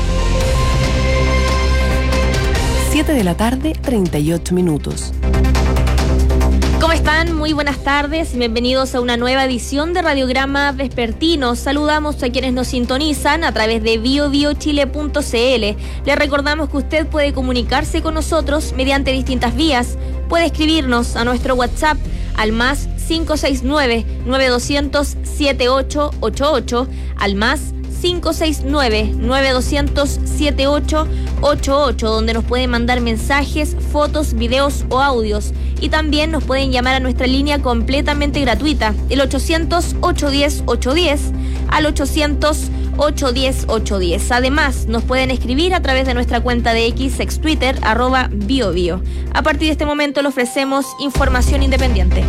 siete de la tarde, treinta y ocho minutos. ¿Cómo están? Muy buenas tardes. Bienvenidos a una nueva edición de Radiograma Vespertino. Saludamos a quienes nos sintonizan a través de bio bio chile punto c l. Les recordamos que usted puede comunicarse con nosotros mediante distintas vías. Puede escribirnos a nuestro WhatsApp al más cinco seis nueve, nueve dos cero cero, siete ocho ocho ocho, al más cinco seis nueve, nueve dos cero cero, siete ocho ocho ocho, donde nos pueden mandar mensajes, fotos, videos o audios. Y también nos pueden llamar a nuestra línea completamente gratuita, el ochocientos, ochocientos diez, ochocientos diez, al ochocientos, ocho uno cero, ocho uno cero. Además, nos pueden escribir a través de nuestra cuenta de X, ex Twitter, arroba biobio. A partir de este momento le ofrecemos información independiente.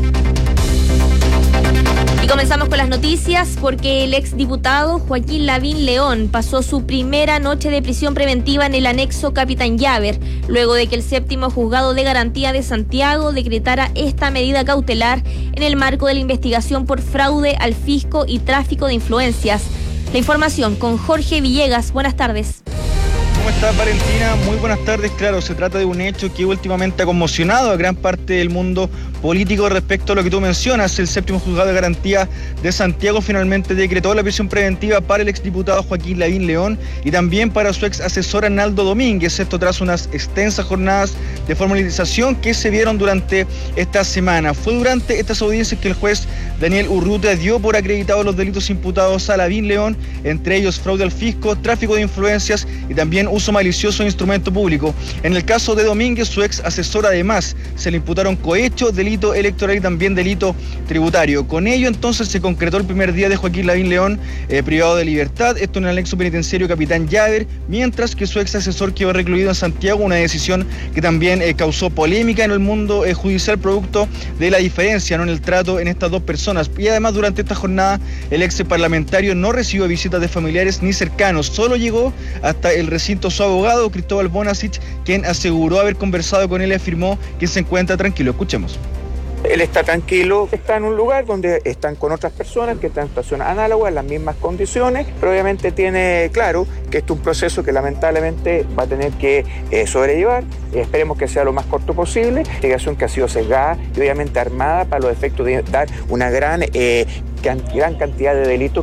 Y comenzamos con las noticias porque el exdiputado Joaquín Lavín León pasó su primera noche de prisión preventiva en el anexo Capitán Llaver, luego de que el séptimo juzgado de garantía de Santiago decretara esta medida cautelar en el marco de la investigación por fraude al fisco y tráfico de influencias. La información con Jorge Villegas. Buenas tardes. ¿Cómo estás, Valentina? Muy buenas tardes. Claro, se trata de un hecho que últimamente ha conmocionado a gran parte del mundo político respecto a lo que tú mencionas. El séptimo juzgado de garantía de Santiago finalmente decretó la prisión preventiva para el exdiputado Joaquín Lavín León y también para su ex asesor Arnaldo Domínguez. Esto tras unas extensas jornadas de formalización que se vieron durante esta semana. Fue durante estas audiencias que el juez Daniel Urrutia dio por acreditados los delitos imputados a Lavín León, entre ellos fraude al fisco, tráfico de influencias y también uso malicioso de instrumento público. En el caso de Domínguez, su ex asesor, además, se le imputaron cohecho, delito electoral y también delito tributario. Con ello, entonces, se concretó el primer día de Joaquín Lavín León eh, privado de libertad, esto en el anexo penitenciario Capitán Llaver, mientras que su ex asesor quedó recluido en Santiago, una decisión que también eh, causó polémica en el mundo eh, judicial, producto de la diferencia, ¿no?, en el trato en estas dos personas. Y además, durante esta jornada, el ex parlamentario no recibió visitas de familiares ni cercanos, solo llegó hasta el recinto su abogado, Cristóbal Bonasich, quien aseguró haber conversado con él y afirmó que se encuentra tranquilo. Escuchemos. Él está tranquilo, está en un lugar donde están con otras personas que están en situaciones análogas, en las mismas condiciones, pero obviamente tiene claro que este es un proceso que lamentablemente va a tener que eh, sobrellevar. Eh, esperemos que sea lo más corto posible. Investigación que ha sido sesgada y obviamente armada para los efectos de dar una gran, eh, can, gran cantidad de delitos.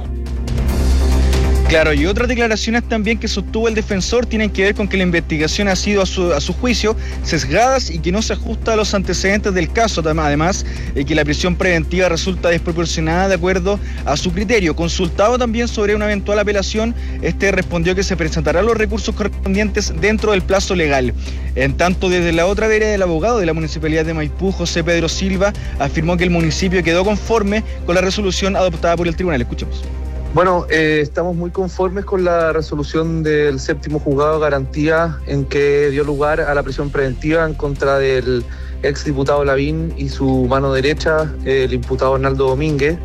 Claro, y otras declaraciones también que sostuvo el defensor tienen que ver con que la investigación ha sido a su, a su juicio sesgadas y que no se ajusta a los antecedentes del caso. Además, eh, que la prisión preventiva resulta desproporcionada de acuerdo a su criterio. Consultado también sobre una eventual apelación, este respondió que se presentarán los recursos correspondientes dentro del plazo legal. En tanto, desde la otra vereda, del abogado de la Municipalidad de Maipú, José Pedro Silva, afirmó que el municipio quedó conforme con la resolución adoptada por el tribunal. Escuchemos. Bueno, eh, estamos muy conformes con la resolución del séptimo juzgado de garantía en que dio lugar a la prisión preventiva en contra del exdiputado Lavín y su mano derecha, el imputado Arnaldo Domínguez.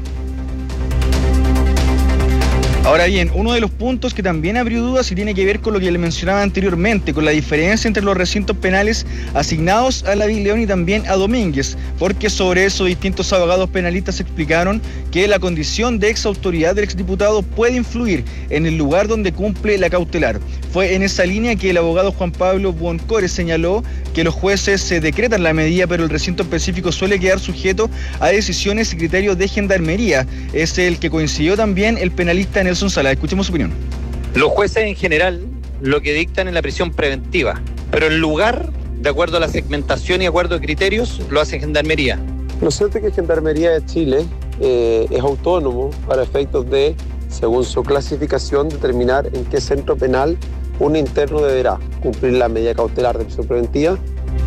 Ahora bien, uno de los puntos que también abrió dudas y tiene que ver con lo que le mencionaba anteriormente, con la diferencia entre los recintos penales asignados a Lavín León y también a Domínguez, porque sobre eso distintos abogados penalistas explicaron que la condición de exautoridad del exdiputado puede influir en el lugar donde cumple la cautelar. Fue en esa línea que el abogado Juan Pablo Buoncore señaló que los jueces se decretan la medida, pero el recinto específico suele quedar sujeto a decisiones y criterios de gendarmería. Es el que coincidió también el penalista Nelson Sala. Escuchemos su opinión. Los jueces en general lo que dictan en la prisión preventiva, pero el lugar, de acuerdo a la segmentación y de acuerdo a criterios, lo hace Gendarmería. Lo cierto es que Gendarmería de Chile eh, es autónomo para efectos de, según su clasificación, determinar en qué centro penal un interno deberá cumplir la medida cautelar de prisión preventiva.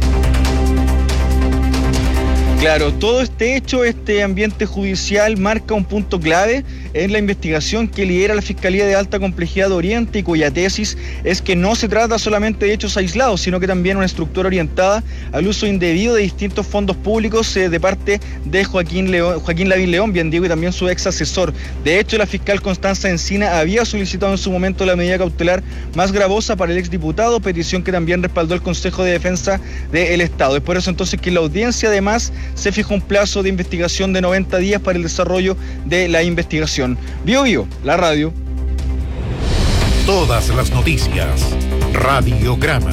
Claro, todo este hecho, este ambiente judicial marca un punto clave en la investigación que lidera la Fiscalía de Alta Complejidad de Oriente y cuya tesis es que no se trata solamente de hechos aislados, sino que también una estructura orientada al uso indebido de distintos fondos públicos eh, de parte de Joaquín, León, Joaquín Lavín León, bien digo, y también su ex asesor. De hecho, la fiscal Constanza Encina había solicitado en su momento la medida cautelar más gravosa para el exdiputado, petición que también respaldó el Consejo de Defensa del Estado. Es por eso entonces que la audiencia además se fijó un plazo de investigación de noventa días para el desarrollo de la investigación. Bio Bio, la radio. Todas las noticias. Radiograma.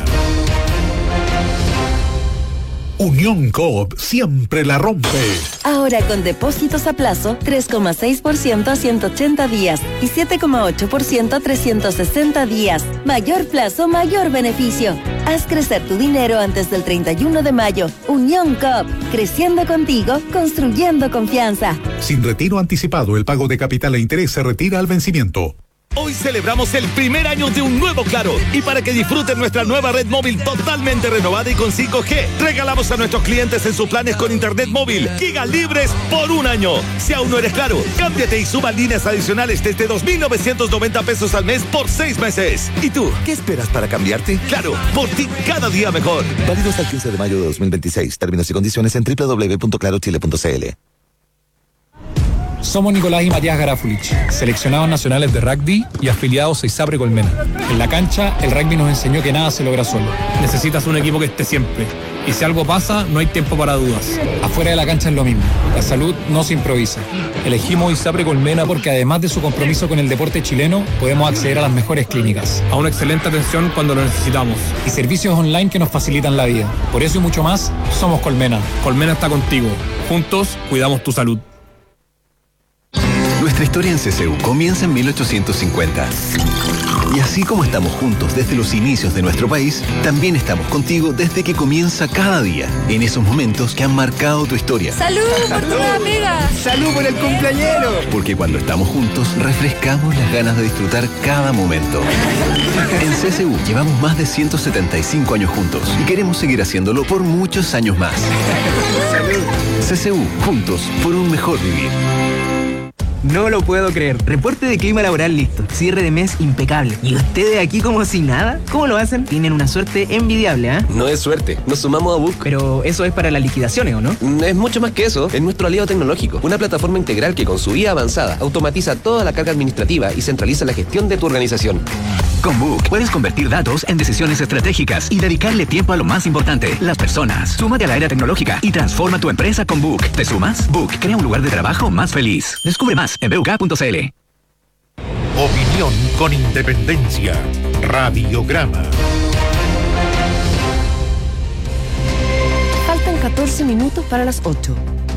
Unión Coop siempre la rompe. Ahora con depósitos a plazo, tres coma seis por ciento a ciento ochenta días y siete coma ocho por ciento a trescientos sesenta días. Mayor plazo, mayor beneficio. Haz crecer tu dinero antes del treinta y uno de mayo. Unión Coop, creciendo contigo, construyendo confianza. Sin retiro anticipado, el pago de capital e interés se retira al vencimiento. Hoy celebramos el primer año de un nuevo Claro. Y para que disfruten nuestra nueva red móvil totalmente renovada y con cinco G, regalamos a nuestros clientes en sus planes con internet móvil gigas libres por un año. Si aún no eres Claro, cámbiate y suba líneas adicionales desde dos mil novecientos noventa pesos al mes por seis meses. ¿Y tú, qué esperas para cambiarte? Claro, por ti cada día mejor. Válido hasta el quince de mayo de dos mil veintiséis. Términos y condiciones en doble u doble u doble u punto claro chile punto c l. Somos Nicolás y Matías Garafulich, seleccionados nacionales de rugby y afiliados a ISAPRE Colmena. En la cancha, el rugby nos enseñó que nada se logra solo. Necesitas un equipo que esté siempre. Y si algo pasa, no hay tiempo para dudas. Afuera de la cancha es lo mismo. La salud no se improvisa. Elegimos ISAPRE Colmena porque además de su compromiso con el deporte chileno, podemos acceder a las mejores clínicas, a una excelente atención cuando lo necesitamos y servicios online que nos facilitan la vida. Por eso y mucho más, somos Colmena. Colmena está contigo. Juntos, cuidamos tu salud. Nuestra historia en C C U comienza en mil ochocientos cincuenta. Y así como estamos juntos desde los inicios de nuestro país, también estamos contigo desde que comienza cada día, en esos momentos que han marcado tu historia. ¡Salud por tu nueva pega! ¡Salud por el cumpleañero! Porque cuando estamos juntos, refrescamos las ganas de disfrutar cada momento. En C C U llevamos más de ciento setenta y cinco años juntos y queremos seguir haciéndolo por muchos años más. ¡Salud! C C U, juntos por un mejor vivir. No lo puedo creer. Reporte de clima laboral listo. Cierre de mes impecable. ¿Y ustedes aquí como si nada? ¿Cómo lo hacen? Tienen una suerte envidiable, ¿eh? No es suerte. Nos sumamos a Book. Pero eso es para las liquidaciones, ¿o no? Es mucho más que eso. Es nuestro aliado tecnológico. Una plataforma integral que con su I A avanzada automatiza toda la carga administrativa y centraliza la gestión de tu organización. Con Book puedes convertir datos en decisiones estratégicas y dedicarle tiempo a lo más importante, las personas. Súmate a la era tecnológica y transforma tu empresa con Book. ¿Te sumas? Book crea un lugar de trabajo más feliz. Descubre más en b u k punto c l. Opinión con independencia. Radiograma. Faltan catorce minutos para las ocho.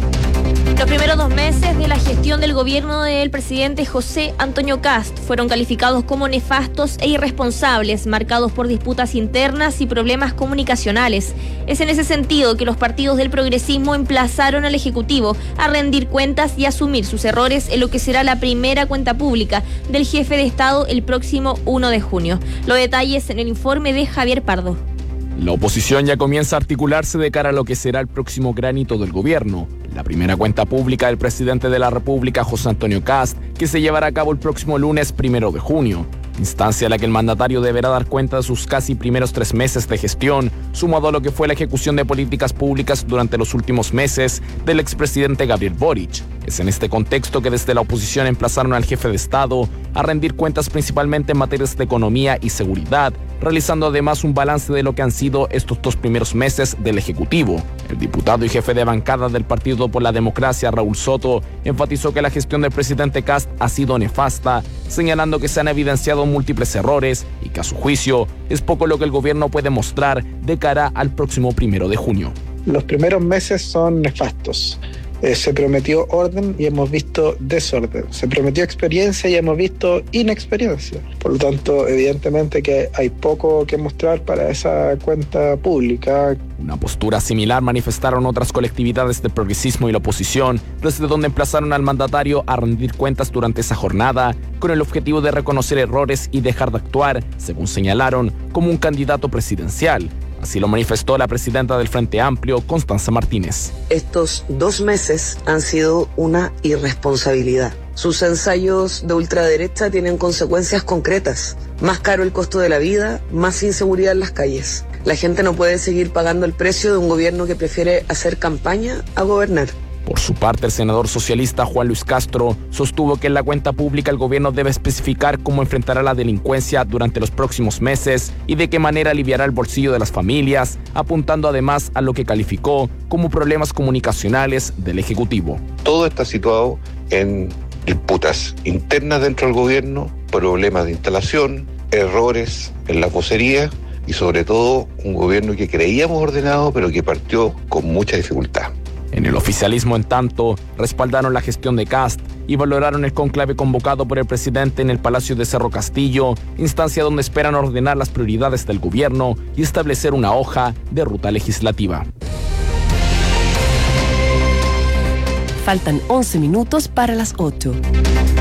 Los primeros dos meses de la gestión del gobierno del presidente José Antonio Kast fueron calificados como nefastos e irresponsables, marcados por disputas internas y problemas comunicacionales. Es en ese sentido que los partidos del progresismo emplazaron al Ejecutivo a rendir cuentas y asumir sus errores en lo que será la primera cuenta pública del jefe de Estado el próximo uno de junio. Los detalles en el informe de Javier Pardo. La oposición ya comienza a articularse de cara a lo que será el próximo gran hito del gobierno, la primera cuenta pública del presidente de la República, José Antonio Kast, que se llevará a cabo el próximo lunes primero de junio. Instancia a la que el mandatario deberá dar cuenta de sus casi primeros tres meses de gestión, sumado a lo que fue la ejecución de políticas públicas durante los últimos meses del expresidente Gabriel Boric. Es en este contexto que desde la oposición emplazaron al jefe de Estado a rendir cuentas principalmente en materias de economía y seguridad, realizando además un balance de lo que han sido estos dos primeros meses del Ejecutivo. El diputado y jefe de bancada del Partido por la Democracia, Raúl Soto, enfatizó que la gestión del presidente Kast ha sido nefasta, señalando que se han evidenciado múltiples errores y que a su juicio es poco lo que el gobierno puede mostrar de cara al próximo primero de junio. Los primeros meses son nefastos. Eh, se prometió orden y hemos visto desorden. Se prometió experiencia y hemos visto inexperiencia. Por lo tanto, evidentemente que hay poco que mostrar para esa cuenta pública. Una postura similar manifestaron otras colectividades del progresismo y la oposición, desde donde emplazaron al mandatario a rendir cuentas durante esa jornada, con el objetivo de reconocer errores y dejar de actuar, según señalaron, como un candidato presidencial. Así lo manifestó la presidenta del Frente Amplio, Constanza Martínez. Estos dos meses han sido una irresponsabilidad. Sus ensayos de ultraderecha tienen consecuencias concretas. Más caro el costo de la vida, más inseguridad en las calles. La gente no puede seguir pagando el precio de un gobierno que prefiere hacer campaña a gobernar. Por su parte, el senador socialista Juan Luis Castro sostuvo que en la cuenta pública el gobierno debe especificar cómo enfrentará la delincuencia durante los próximos meses y de qué manera aliviará el bolsillo de las familias, apuntando además a lo que calificó como problemas comunicacionales del Ejecutivo. Todo está situado en disputas internas dentro del gobierno, problemas de instalación, errores en la vocería y sobre todo un gobierno que creíamos ordenado pero que partió con mucha dificultad. En el oficialismo, en tanto, respaldaron la gestión de Kast y valoraron el conclave convocado por el presidente en el Palacio de Cerro Castillo, instancia donde esperan ordenar las prioridades del gobierno y establecer una hoja de ruta legislativa. Faltan once minutos para las ocho.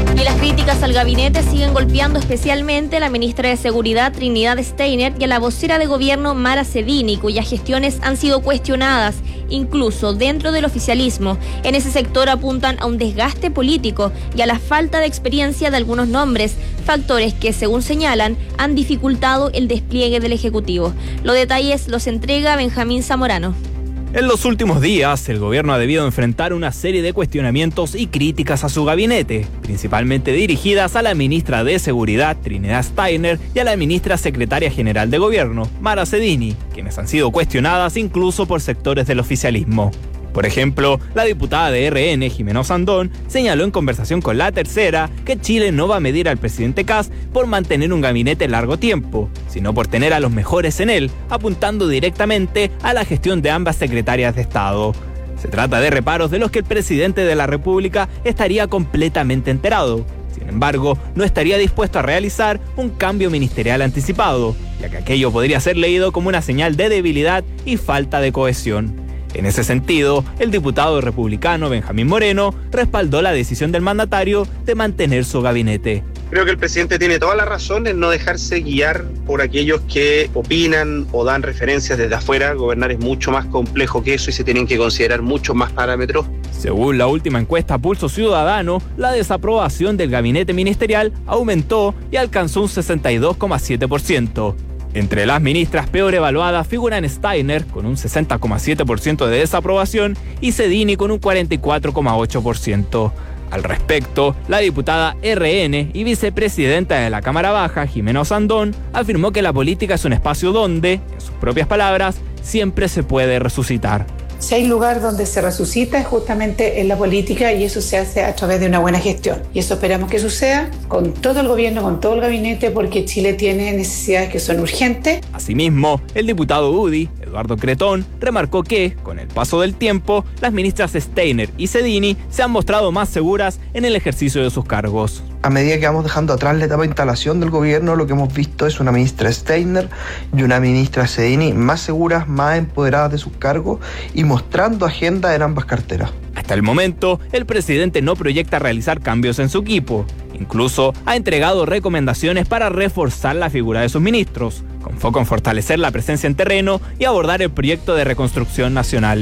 Y las críticas al gabinete siguen golpeando especialmente a la ministra de Seguridad Trinidad Steiner y a la vocera de gobierno Mara Cedini, cuyas gestiones han sido cuestionadas, incluso dentro del oficialismo. En ese sector apuntan a un desgaste político y a la falta de experiencia de algunos nombres, factores que, según señalan, han dificultado el despliegue del Ejecutivo. Los detalles los entrega Benjamín Zamorano. En los últimos días, el gobierno ha debido enfrentar una serie de cuestionamientos y críticas a su gabinete, principalmente dirigidas a la ministra de Seguridad, Trinidad Steiner, y a la ministra secretaria general de Gobierno, Mara Cedini, quienes han sido cuestionadas incluso por sectores del oficialismo. Por ejemplo, la diputada de R N, Jimena Osandón, señaló en conversación con La Tercera que Chile no va a medir al presidente Kast por mantener un gabinete largo tiempo, sino por tener a los mejores en él, apuntando directamente a la gestión de ambas secretarias de Estado. Se trata de reparos de los que el presidente de la República estaría completamente enterado. Sin embargo, no estaría dispuesto a realizar un cambio ministerial anticipado, ya que aquello podría ser leído como una señal de debilidad y falta de cohesión. En ese sentido, el diputado republicano Benjamín Moreno respaldó la decisión del mandatario de mantener su gabinete. Creo que el presidente tiene toda la razón en no dejarse guiar por aquellos que opinan o dan referencias desde afuera. Gobernar es mucho más complejo que eso y se tienen que considerar muchos más parámetros. Según la última encuesta Pulso Ciudadano, la desaprobación del gabinete ministerial aumentó y alcanzó un sesenta y dos coma siete por ciento. Entre las ministras peor evaluadas figuran Steiner con un sesenta coma siete por ciento de desaprobación y Cedini con un cuarenta y cuatro coma ocho por ciento. Al respecto, la diputada R N y vicepresidenta de la Cámara Baja, Jimena Osandón, afirmó que la política es un espacio donde, en sus propias palabras, siempre se puede resucitar. Si hay lugar donde se resucita es justamente en la política y eso se hace a través de una buena gestión. Y eso esperamos que suceda con todo el gobierno, con todo el gabinete, porque Chile tiene necesidades que son urgentes. Asimismo, el diputado U D I, Eduardo Cretón, remarcó que, con el paso del tiempo, las ministras Steiner y Cedini se han mostrado más seguras en el ejercicio de sus cargos. A medida que vamos dejando atrás la etapa de instalación del gobierno, lo que hemos visto es una ministra Steiner y una ministra Cedini más seguras, más empoderadas de sus cargos y mostrando agenda en ambas carteras. Hasta el momento, el presidente no proyecta realizar cambios en su equipo. Incluso ha entregado recomendaciones para reforzar la figura de sus ministros, con foco en fortalecer la presencia en terreno y abordar el proyecto de reconstrucción nacional.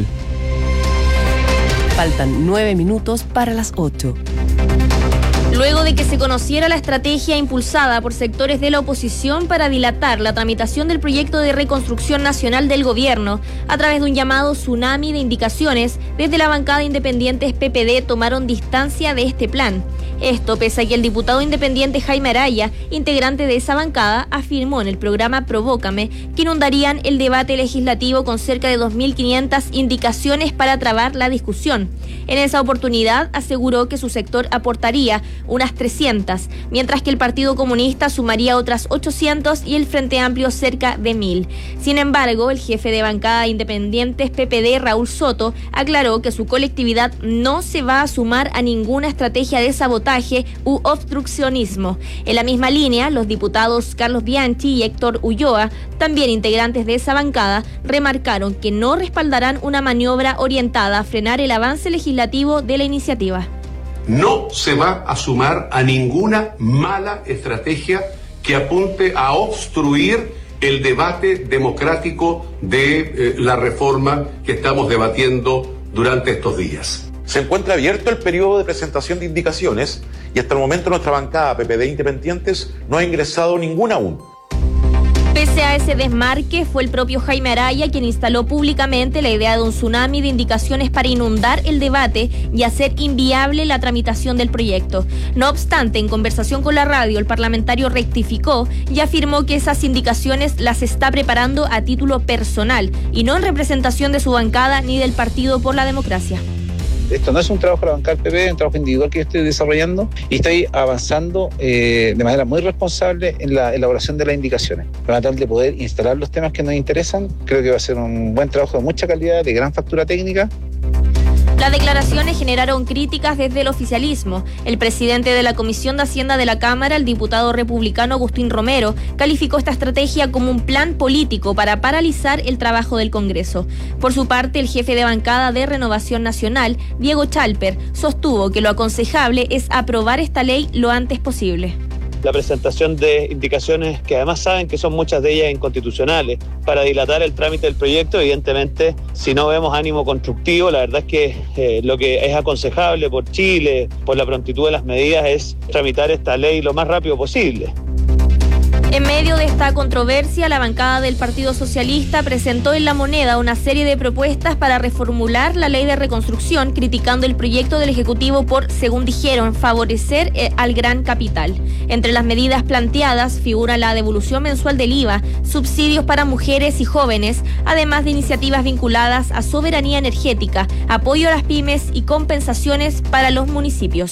Faltan nueve minutos para las ocho. Luego de que se conociera la estrategia impulsada por sectores de la oposición para dilatar la tramitación del proyecto de reconstrucción nacional del gobierno, a través de un llamado tsunami de indicaciones, desde la bancada independientes P P D tomaron distancia de este plan. Esto pese a que el diputado independiente Jaime Araya, integrante de esa bancada, afirmó en el programa Provócame que inundarían el debate legislativo con cerca de dos mil quinientas indicaciones para trabar la discusión. En esa oportunidad aseguró que su sector aportaría unas trescientas, mientras que el Partido Comunista sumaría otras ochocientas y el Frente Amplio cerca de mil. Sin embargo, el jefe de bancada de independientes P P D, Raúl Soto, aclaró que su colectividad no se va a sumar a ninguna estrategia de sabotaje u obstruccionismo. En la misma línea, los diputados Carlos Bianchi y Héctor Ulloa, también integrantes de esa bancada, remarcaron que no respaldarán una maniobra orientada a frenar el avance legislativo de la iniciativa. No se va a sumar a ninguna mala estrategia que apunte a obstruir el debate democrático de eh, la reforma que estamos debatiendo durante estos días. Se encuentra abierto el periodo de presentación de indicaciones y hasta el momento nuestra bancada P P D Independientes no ha ingresado ninguna aún. Pese a ese desmarque, fue el propio Jaime Araya quien instaló públicamente la idea de un tsunami de indicaciones para inundar el debate y hacer inviable la tramitación del proyecto. No obstante, en conversación con la radio, el parlamentario rectificó y afirmó que esas indicaciones las está preparando a título personal y no en representación de su bancada ni del Partido por la Democracia. Esto no es un trabajo de la bancada del P P D, es un trabajo individual que yo estoy desarrollando y estoy avanzando eh, de manera muy responsable en la elaboración de las indicaciones. Para tratar de poder instalar los temas que nos interesan, creo que va a ser un buen trabajo de mucha calidad, de gran factura técnica. Las declaraciones generaron críticas desde el oficialismo. El presidente de la Comisión de Hacienda de la Cámara, el diputado republicano Agustín Romero, calificó esta estrategia como un plan político para paralizar el trabajo del Congreso. Por su parte, el jefe de bancada de Renovación Nacional, Diego Chalper, sostuvo que lo aconsejable es aprobar esta ley lo antes posible. La presentación de indicaciones que además saben que son muchas de ellas inconstitucionales para dilatar el trámite del proyecto. Evidentemente, si no vemos ánimo constructivo, la verdad es que eh, lo que es aconsejable por Chile, por la prontitud de las medidas, es tramitar esta ley lo más rápido posible. En medio de esta controversia, la bancada del Partido Socialista presentó en La Moneda una serie de propuestas para reformular la ley de reconstrucción, criticando el proyecto del Ejecutivo por, según dijeron, favorecer eh, al gran capital. Entre las medidas planteadas figura la devolución mensual del I V A, subsidios para mujeres y jóvenes, además de iniciativas vinculadas a soberanía energética, apoyo a las pymes y compensaciones para los municipios.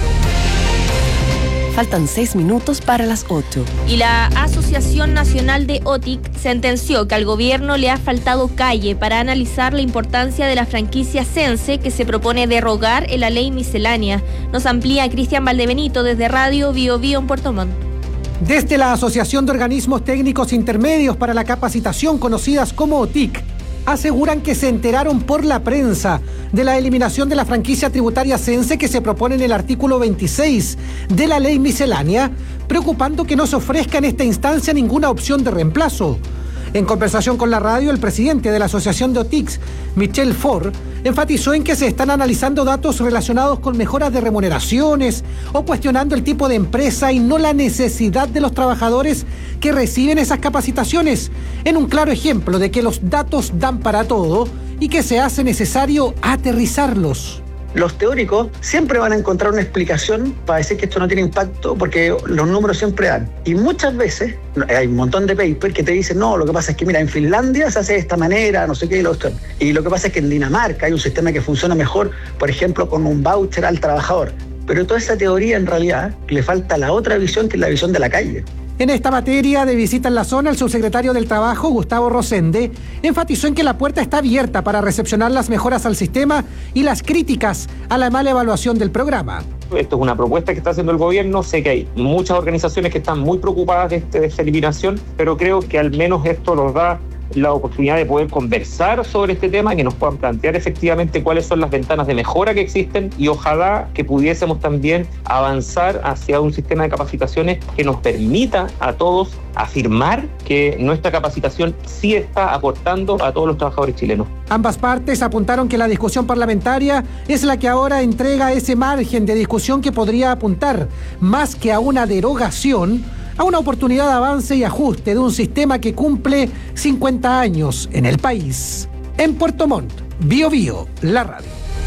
Faltan seis minutos para las ocho. Y la Asociación Nacional de O T I C sentenció que al gobierno le ha faltado calle para analizar la importancia de la franquicia Sense que se propone derogar en la ley miscelánea. Nos amplía Cristian Valdebenito desde Radio Bio Bio en Puerto Montt. Desde la Asociación de Organismos Técnicos Intermedios para la Capacitación, conocidas como O T I C, aseguran que se enteraron por la prensa de la eliminación de la franquicia tributaria Sense que se propone en el artículo veintiséis de la ley miscelánea, preocupando que no se ofrezca en esta instancia ninguna opción de reemplazo. En conversación con la radio, el presidente de la Asociación de O T I C, Michel Faure, enfatizó en que se están analizando datos relacionados con mejoras de remuneraciones o cuestionando el tipo de empresa y no la necesidad de los trabajadores que reciben esas capacitaciones, en un claro ejemplo de que los datos dan para todo y que se hace necesario aterrizarlos. Los teóricos siempre van a encontrar una explicación para decir que esto no tiene impacto porque los números siempre dan. Y muchas veces hay un montón de papers que te dicen, no, lo que pasa es que mira, en Finlandia se hace de esta manera, no sé qué, y lo otro. Y lo que pasa es que en Dinamarca hay un sistema que funciona mejor, por ejemplo, con un voucher al trabajador. Pero toda esa teoría en realidad le falta la otra visión, que es la visión de la calle. En esta materia de visita en la zona, el subsecretario del Trabajo, Gustavo Rosende, enfatizó en que la puerta está abierta para recepcionar las mejoras al sistema y las críticas a la mala evaluación del programa. Esto es una propuesta que está haciendo el gobierno. Sé que hay muchas organizaciones que están muy preocupadas de, este, de esta eliminación, pero creo que al menos esto nos da la oportunidad de poder conversar sobre este tema, que nos puedan plantear efectivamente cuáles son las ventanas de mejora que existen y ojalá que pudiésemos también avanzar hacia un sistema de capacitaciones que nos permita a todos afirmar que nuestra capacitación sí está aportando a todos los trabajadores chilenos. Ambas partes apuntaron que la discusión parlamentaria es la que ahora entrega ese margen de discusión que podría apuntar, más que a una derogación, a una oportunidad de avance y ajuste de un sistema que cumple cincuenta años en el país. En Puerto Montt, Bio Bio, la radio.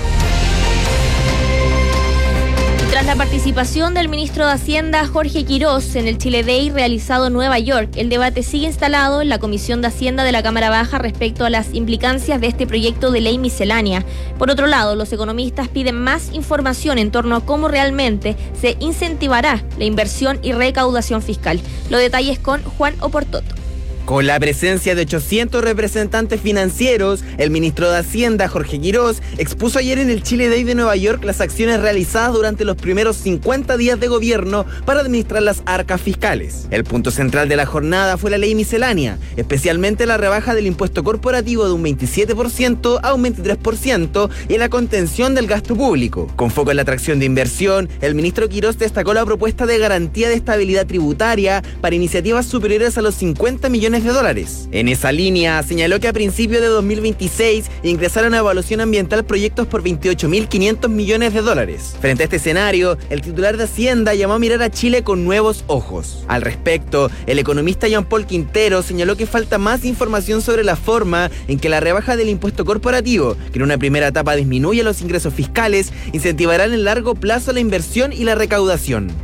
Tras la participación del ministro de Hacienda, Jorge Quirós, en el Chile Day realizado en Nueva York, el debate sigue instalado en la Comisión de Hacienda de la Cámara Baja respecto a las implicancias de este proyecto de ley miscelánea. Por otro lado, los economistas piden más información en torno a cómo realmente se incentivará la inversión y recaudación fiscal. Los detalles con Juan Oportot. Con la presencia de ochocientos representantes financieros, el ministro de Hacienda, Jorge Quirós, expuso ayer en el Chile Day de Nueva York las acciones realizadas durante los primeros cincuenta días de gobierno para administrar las arcas fiscales. El punto central de la jornada fue la ley miscelánea, especialmente la rebaja del impuesto corporativo de un veintisiete por ciento a un veintitrés por ciento y la contención del gasto público. Con foco en la atracción de inversión, el ministro Quirós destacó la propuesta de garantía de estabilidad tributaria para iniciativas superiores a los cincuenta millones de dólares. En esa línea, señaló que a principios de dos mil veintiséis ingresaron a evaluación ambiental proyectos por veintiocho mil quinientos millones de dólares. Frente a este escenario, el titular de Hacienda llamó a mirar a Chile con nuevos ojos. Al respecto, el economista Jean Paul Quintero señaló que falta más información sobre la forma en que la rebaja del impuesto corporativo, que en una primera etapa disminuye los ingresos fiscales, incentivará en el largo plazo la inversión y la recaudación.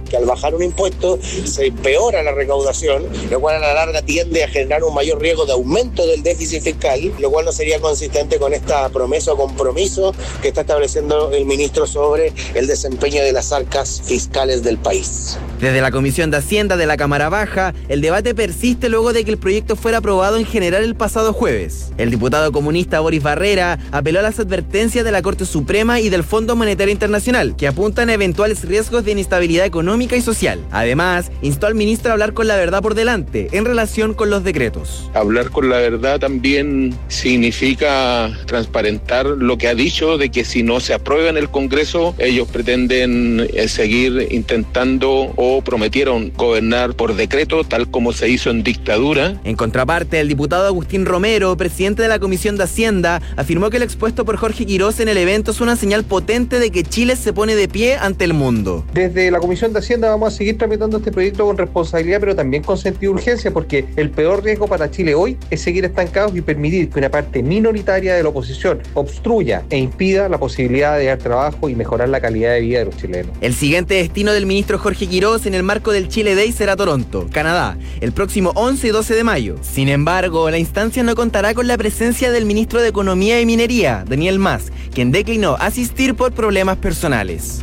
que al bajar un impuesto se empeora la recaudación, lo cual a la larga tiende a generar un mayor riesgo de aumento del déficit fiscal, lo cual no sería consistente con esta promesa o compromiso que está estableciendo el ministro sobre el desempeño de las arcas fiscales del país. Desde la Comisión de Hacienda de la Cámara Baja, el debate persiste luego de que el proyecto fuera aprobado en general el pasado jueves. El diputado comunista Boris Barrera apeló a las advertencias de la Corte Suprema y del Fondo Monetario Internacional, que apuntan a eventuales riesgos de inestabilidad económica y social. Además, instó al ministro a hablar con la verdad por delante en relación con los decretos. Hablar con la verdad también significa transparentar lo que ha dicho de que si no se aprueba en el Congreso, ellos pretenden eh, seguir intentando o prometieron gobernar por decreto, tal como se hizo en dictadura. En contraparte, el diputado Agustín Romero, presidente de la Comisión de Hacienda, afirmó que lo expuesto por Jorge Quirós en el evento es una señal potente de que Chile se pone de pie ante el mundo. Desde la Comisión de Hacienda vamos a seguir tramitando este proyecto con responsabilidad, pero también con sentido de urgencia, porque el peor riesgo para Chile hoy es seguir estancados y permitir que una parte minoritaria de la oposición obstruya e impida la posibilidad de dar trabajo y mejorar la calidad de vida de los chilenos. El siguiente destino del ministro Jorge Quirós en el marco del Chile Day será Toronto, Canadá, el próximo once y doce de mayo. Sin embargo, la instancia no contará con la presencia del ministro de Economía y Minería, Daniel Mas, quien declinó asistir por problemas personales.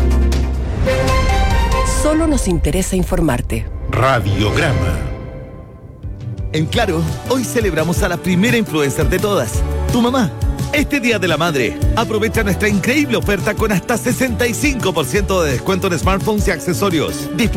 Solo nos interesa informarte. Radiograma. En Claro, hoy celebramos a la primera influencer de todas, tu mamá. Este Día de la Madre, aprovecha nuestra increíble oferta con hasta sesenta y cinco por ciento de descuento en smartphones y accesorios.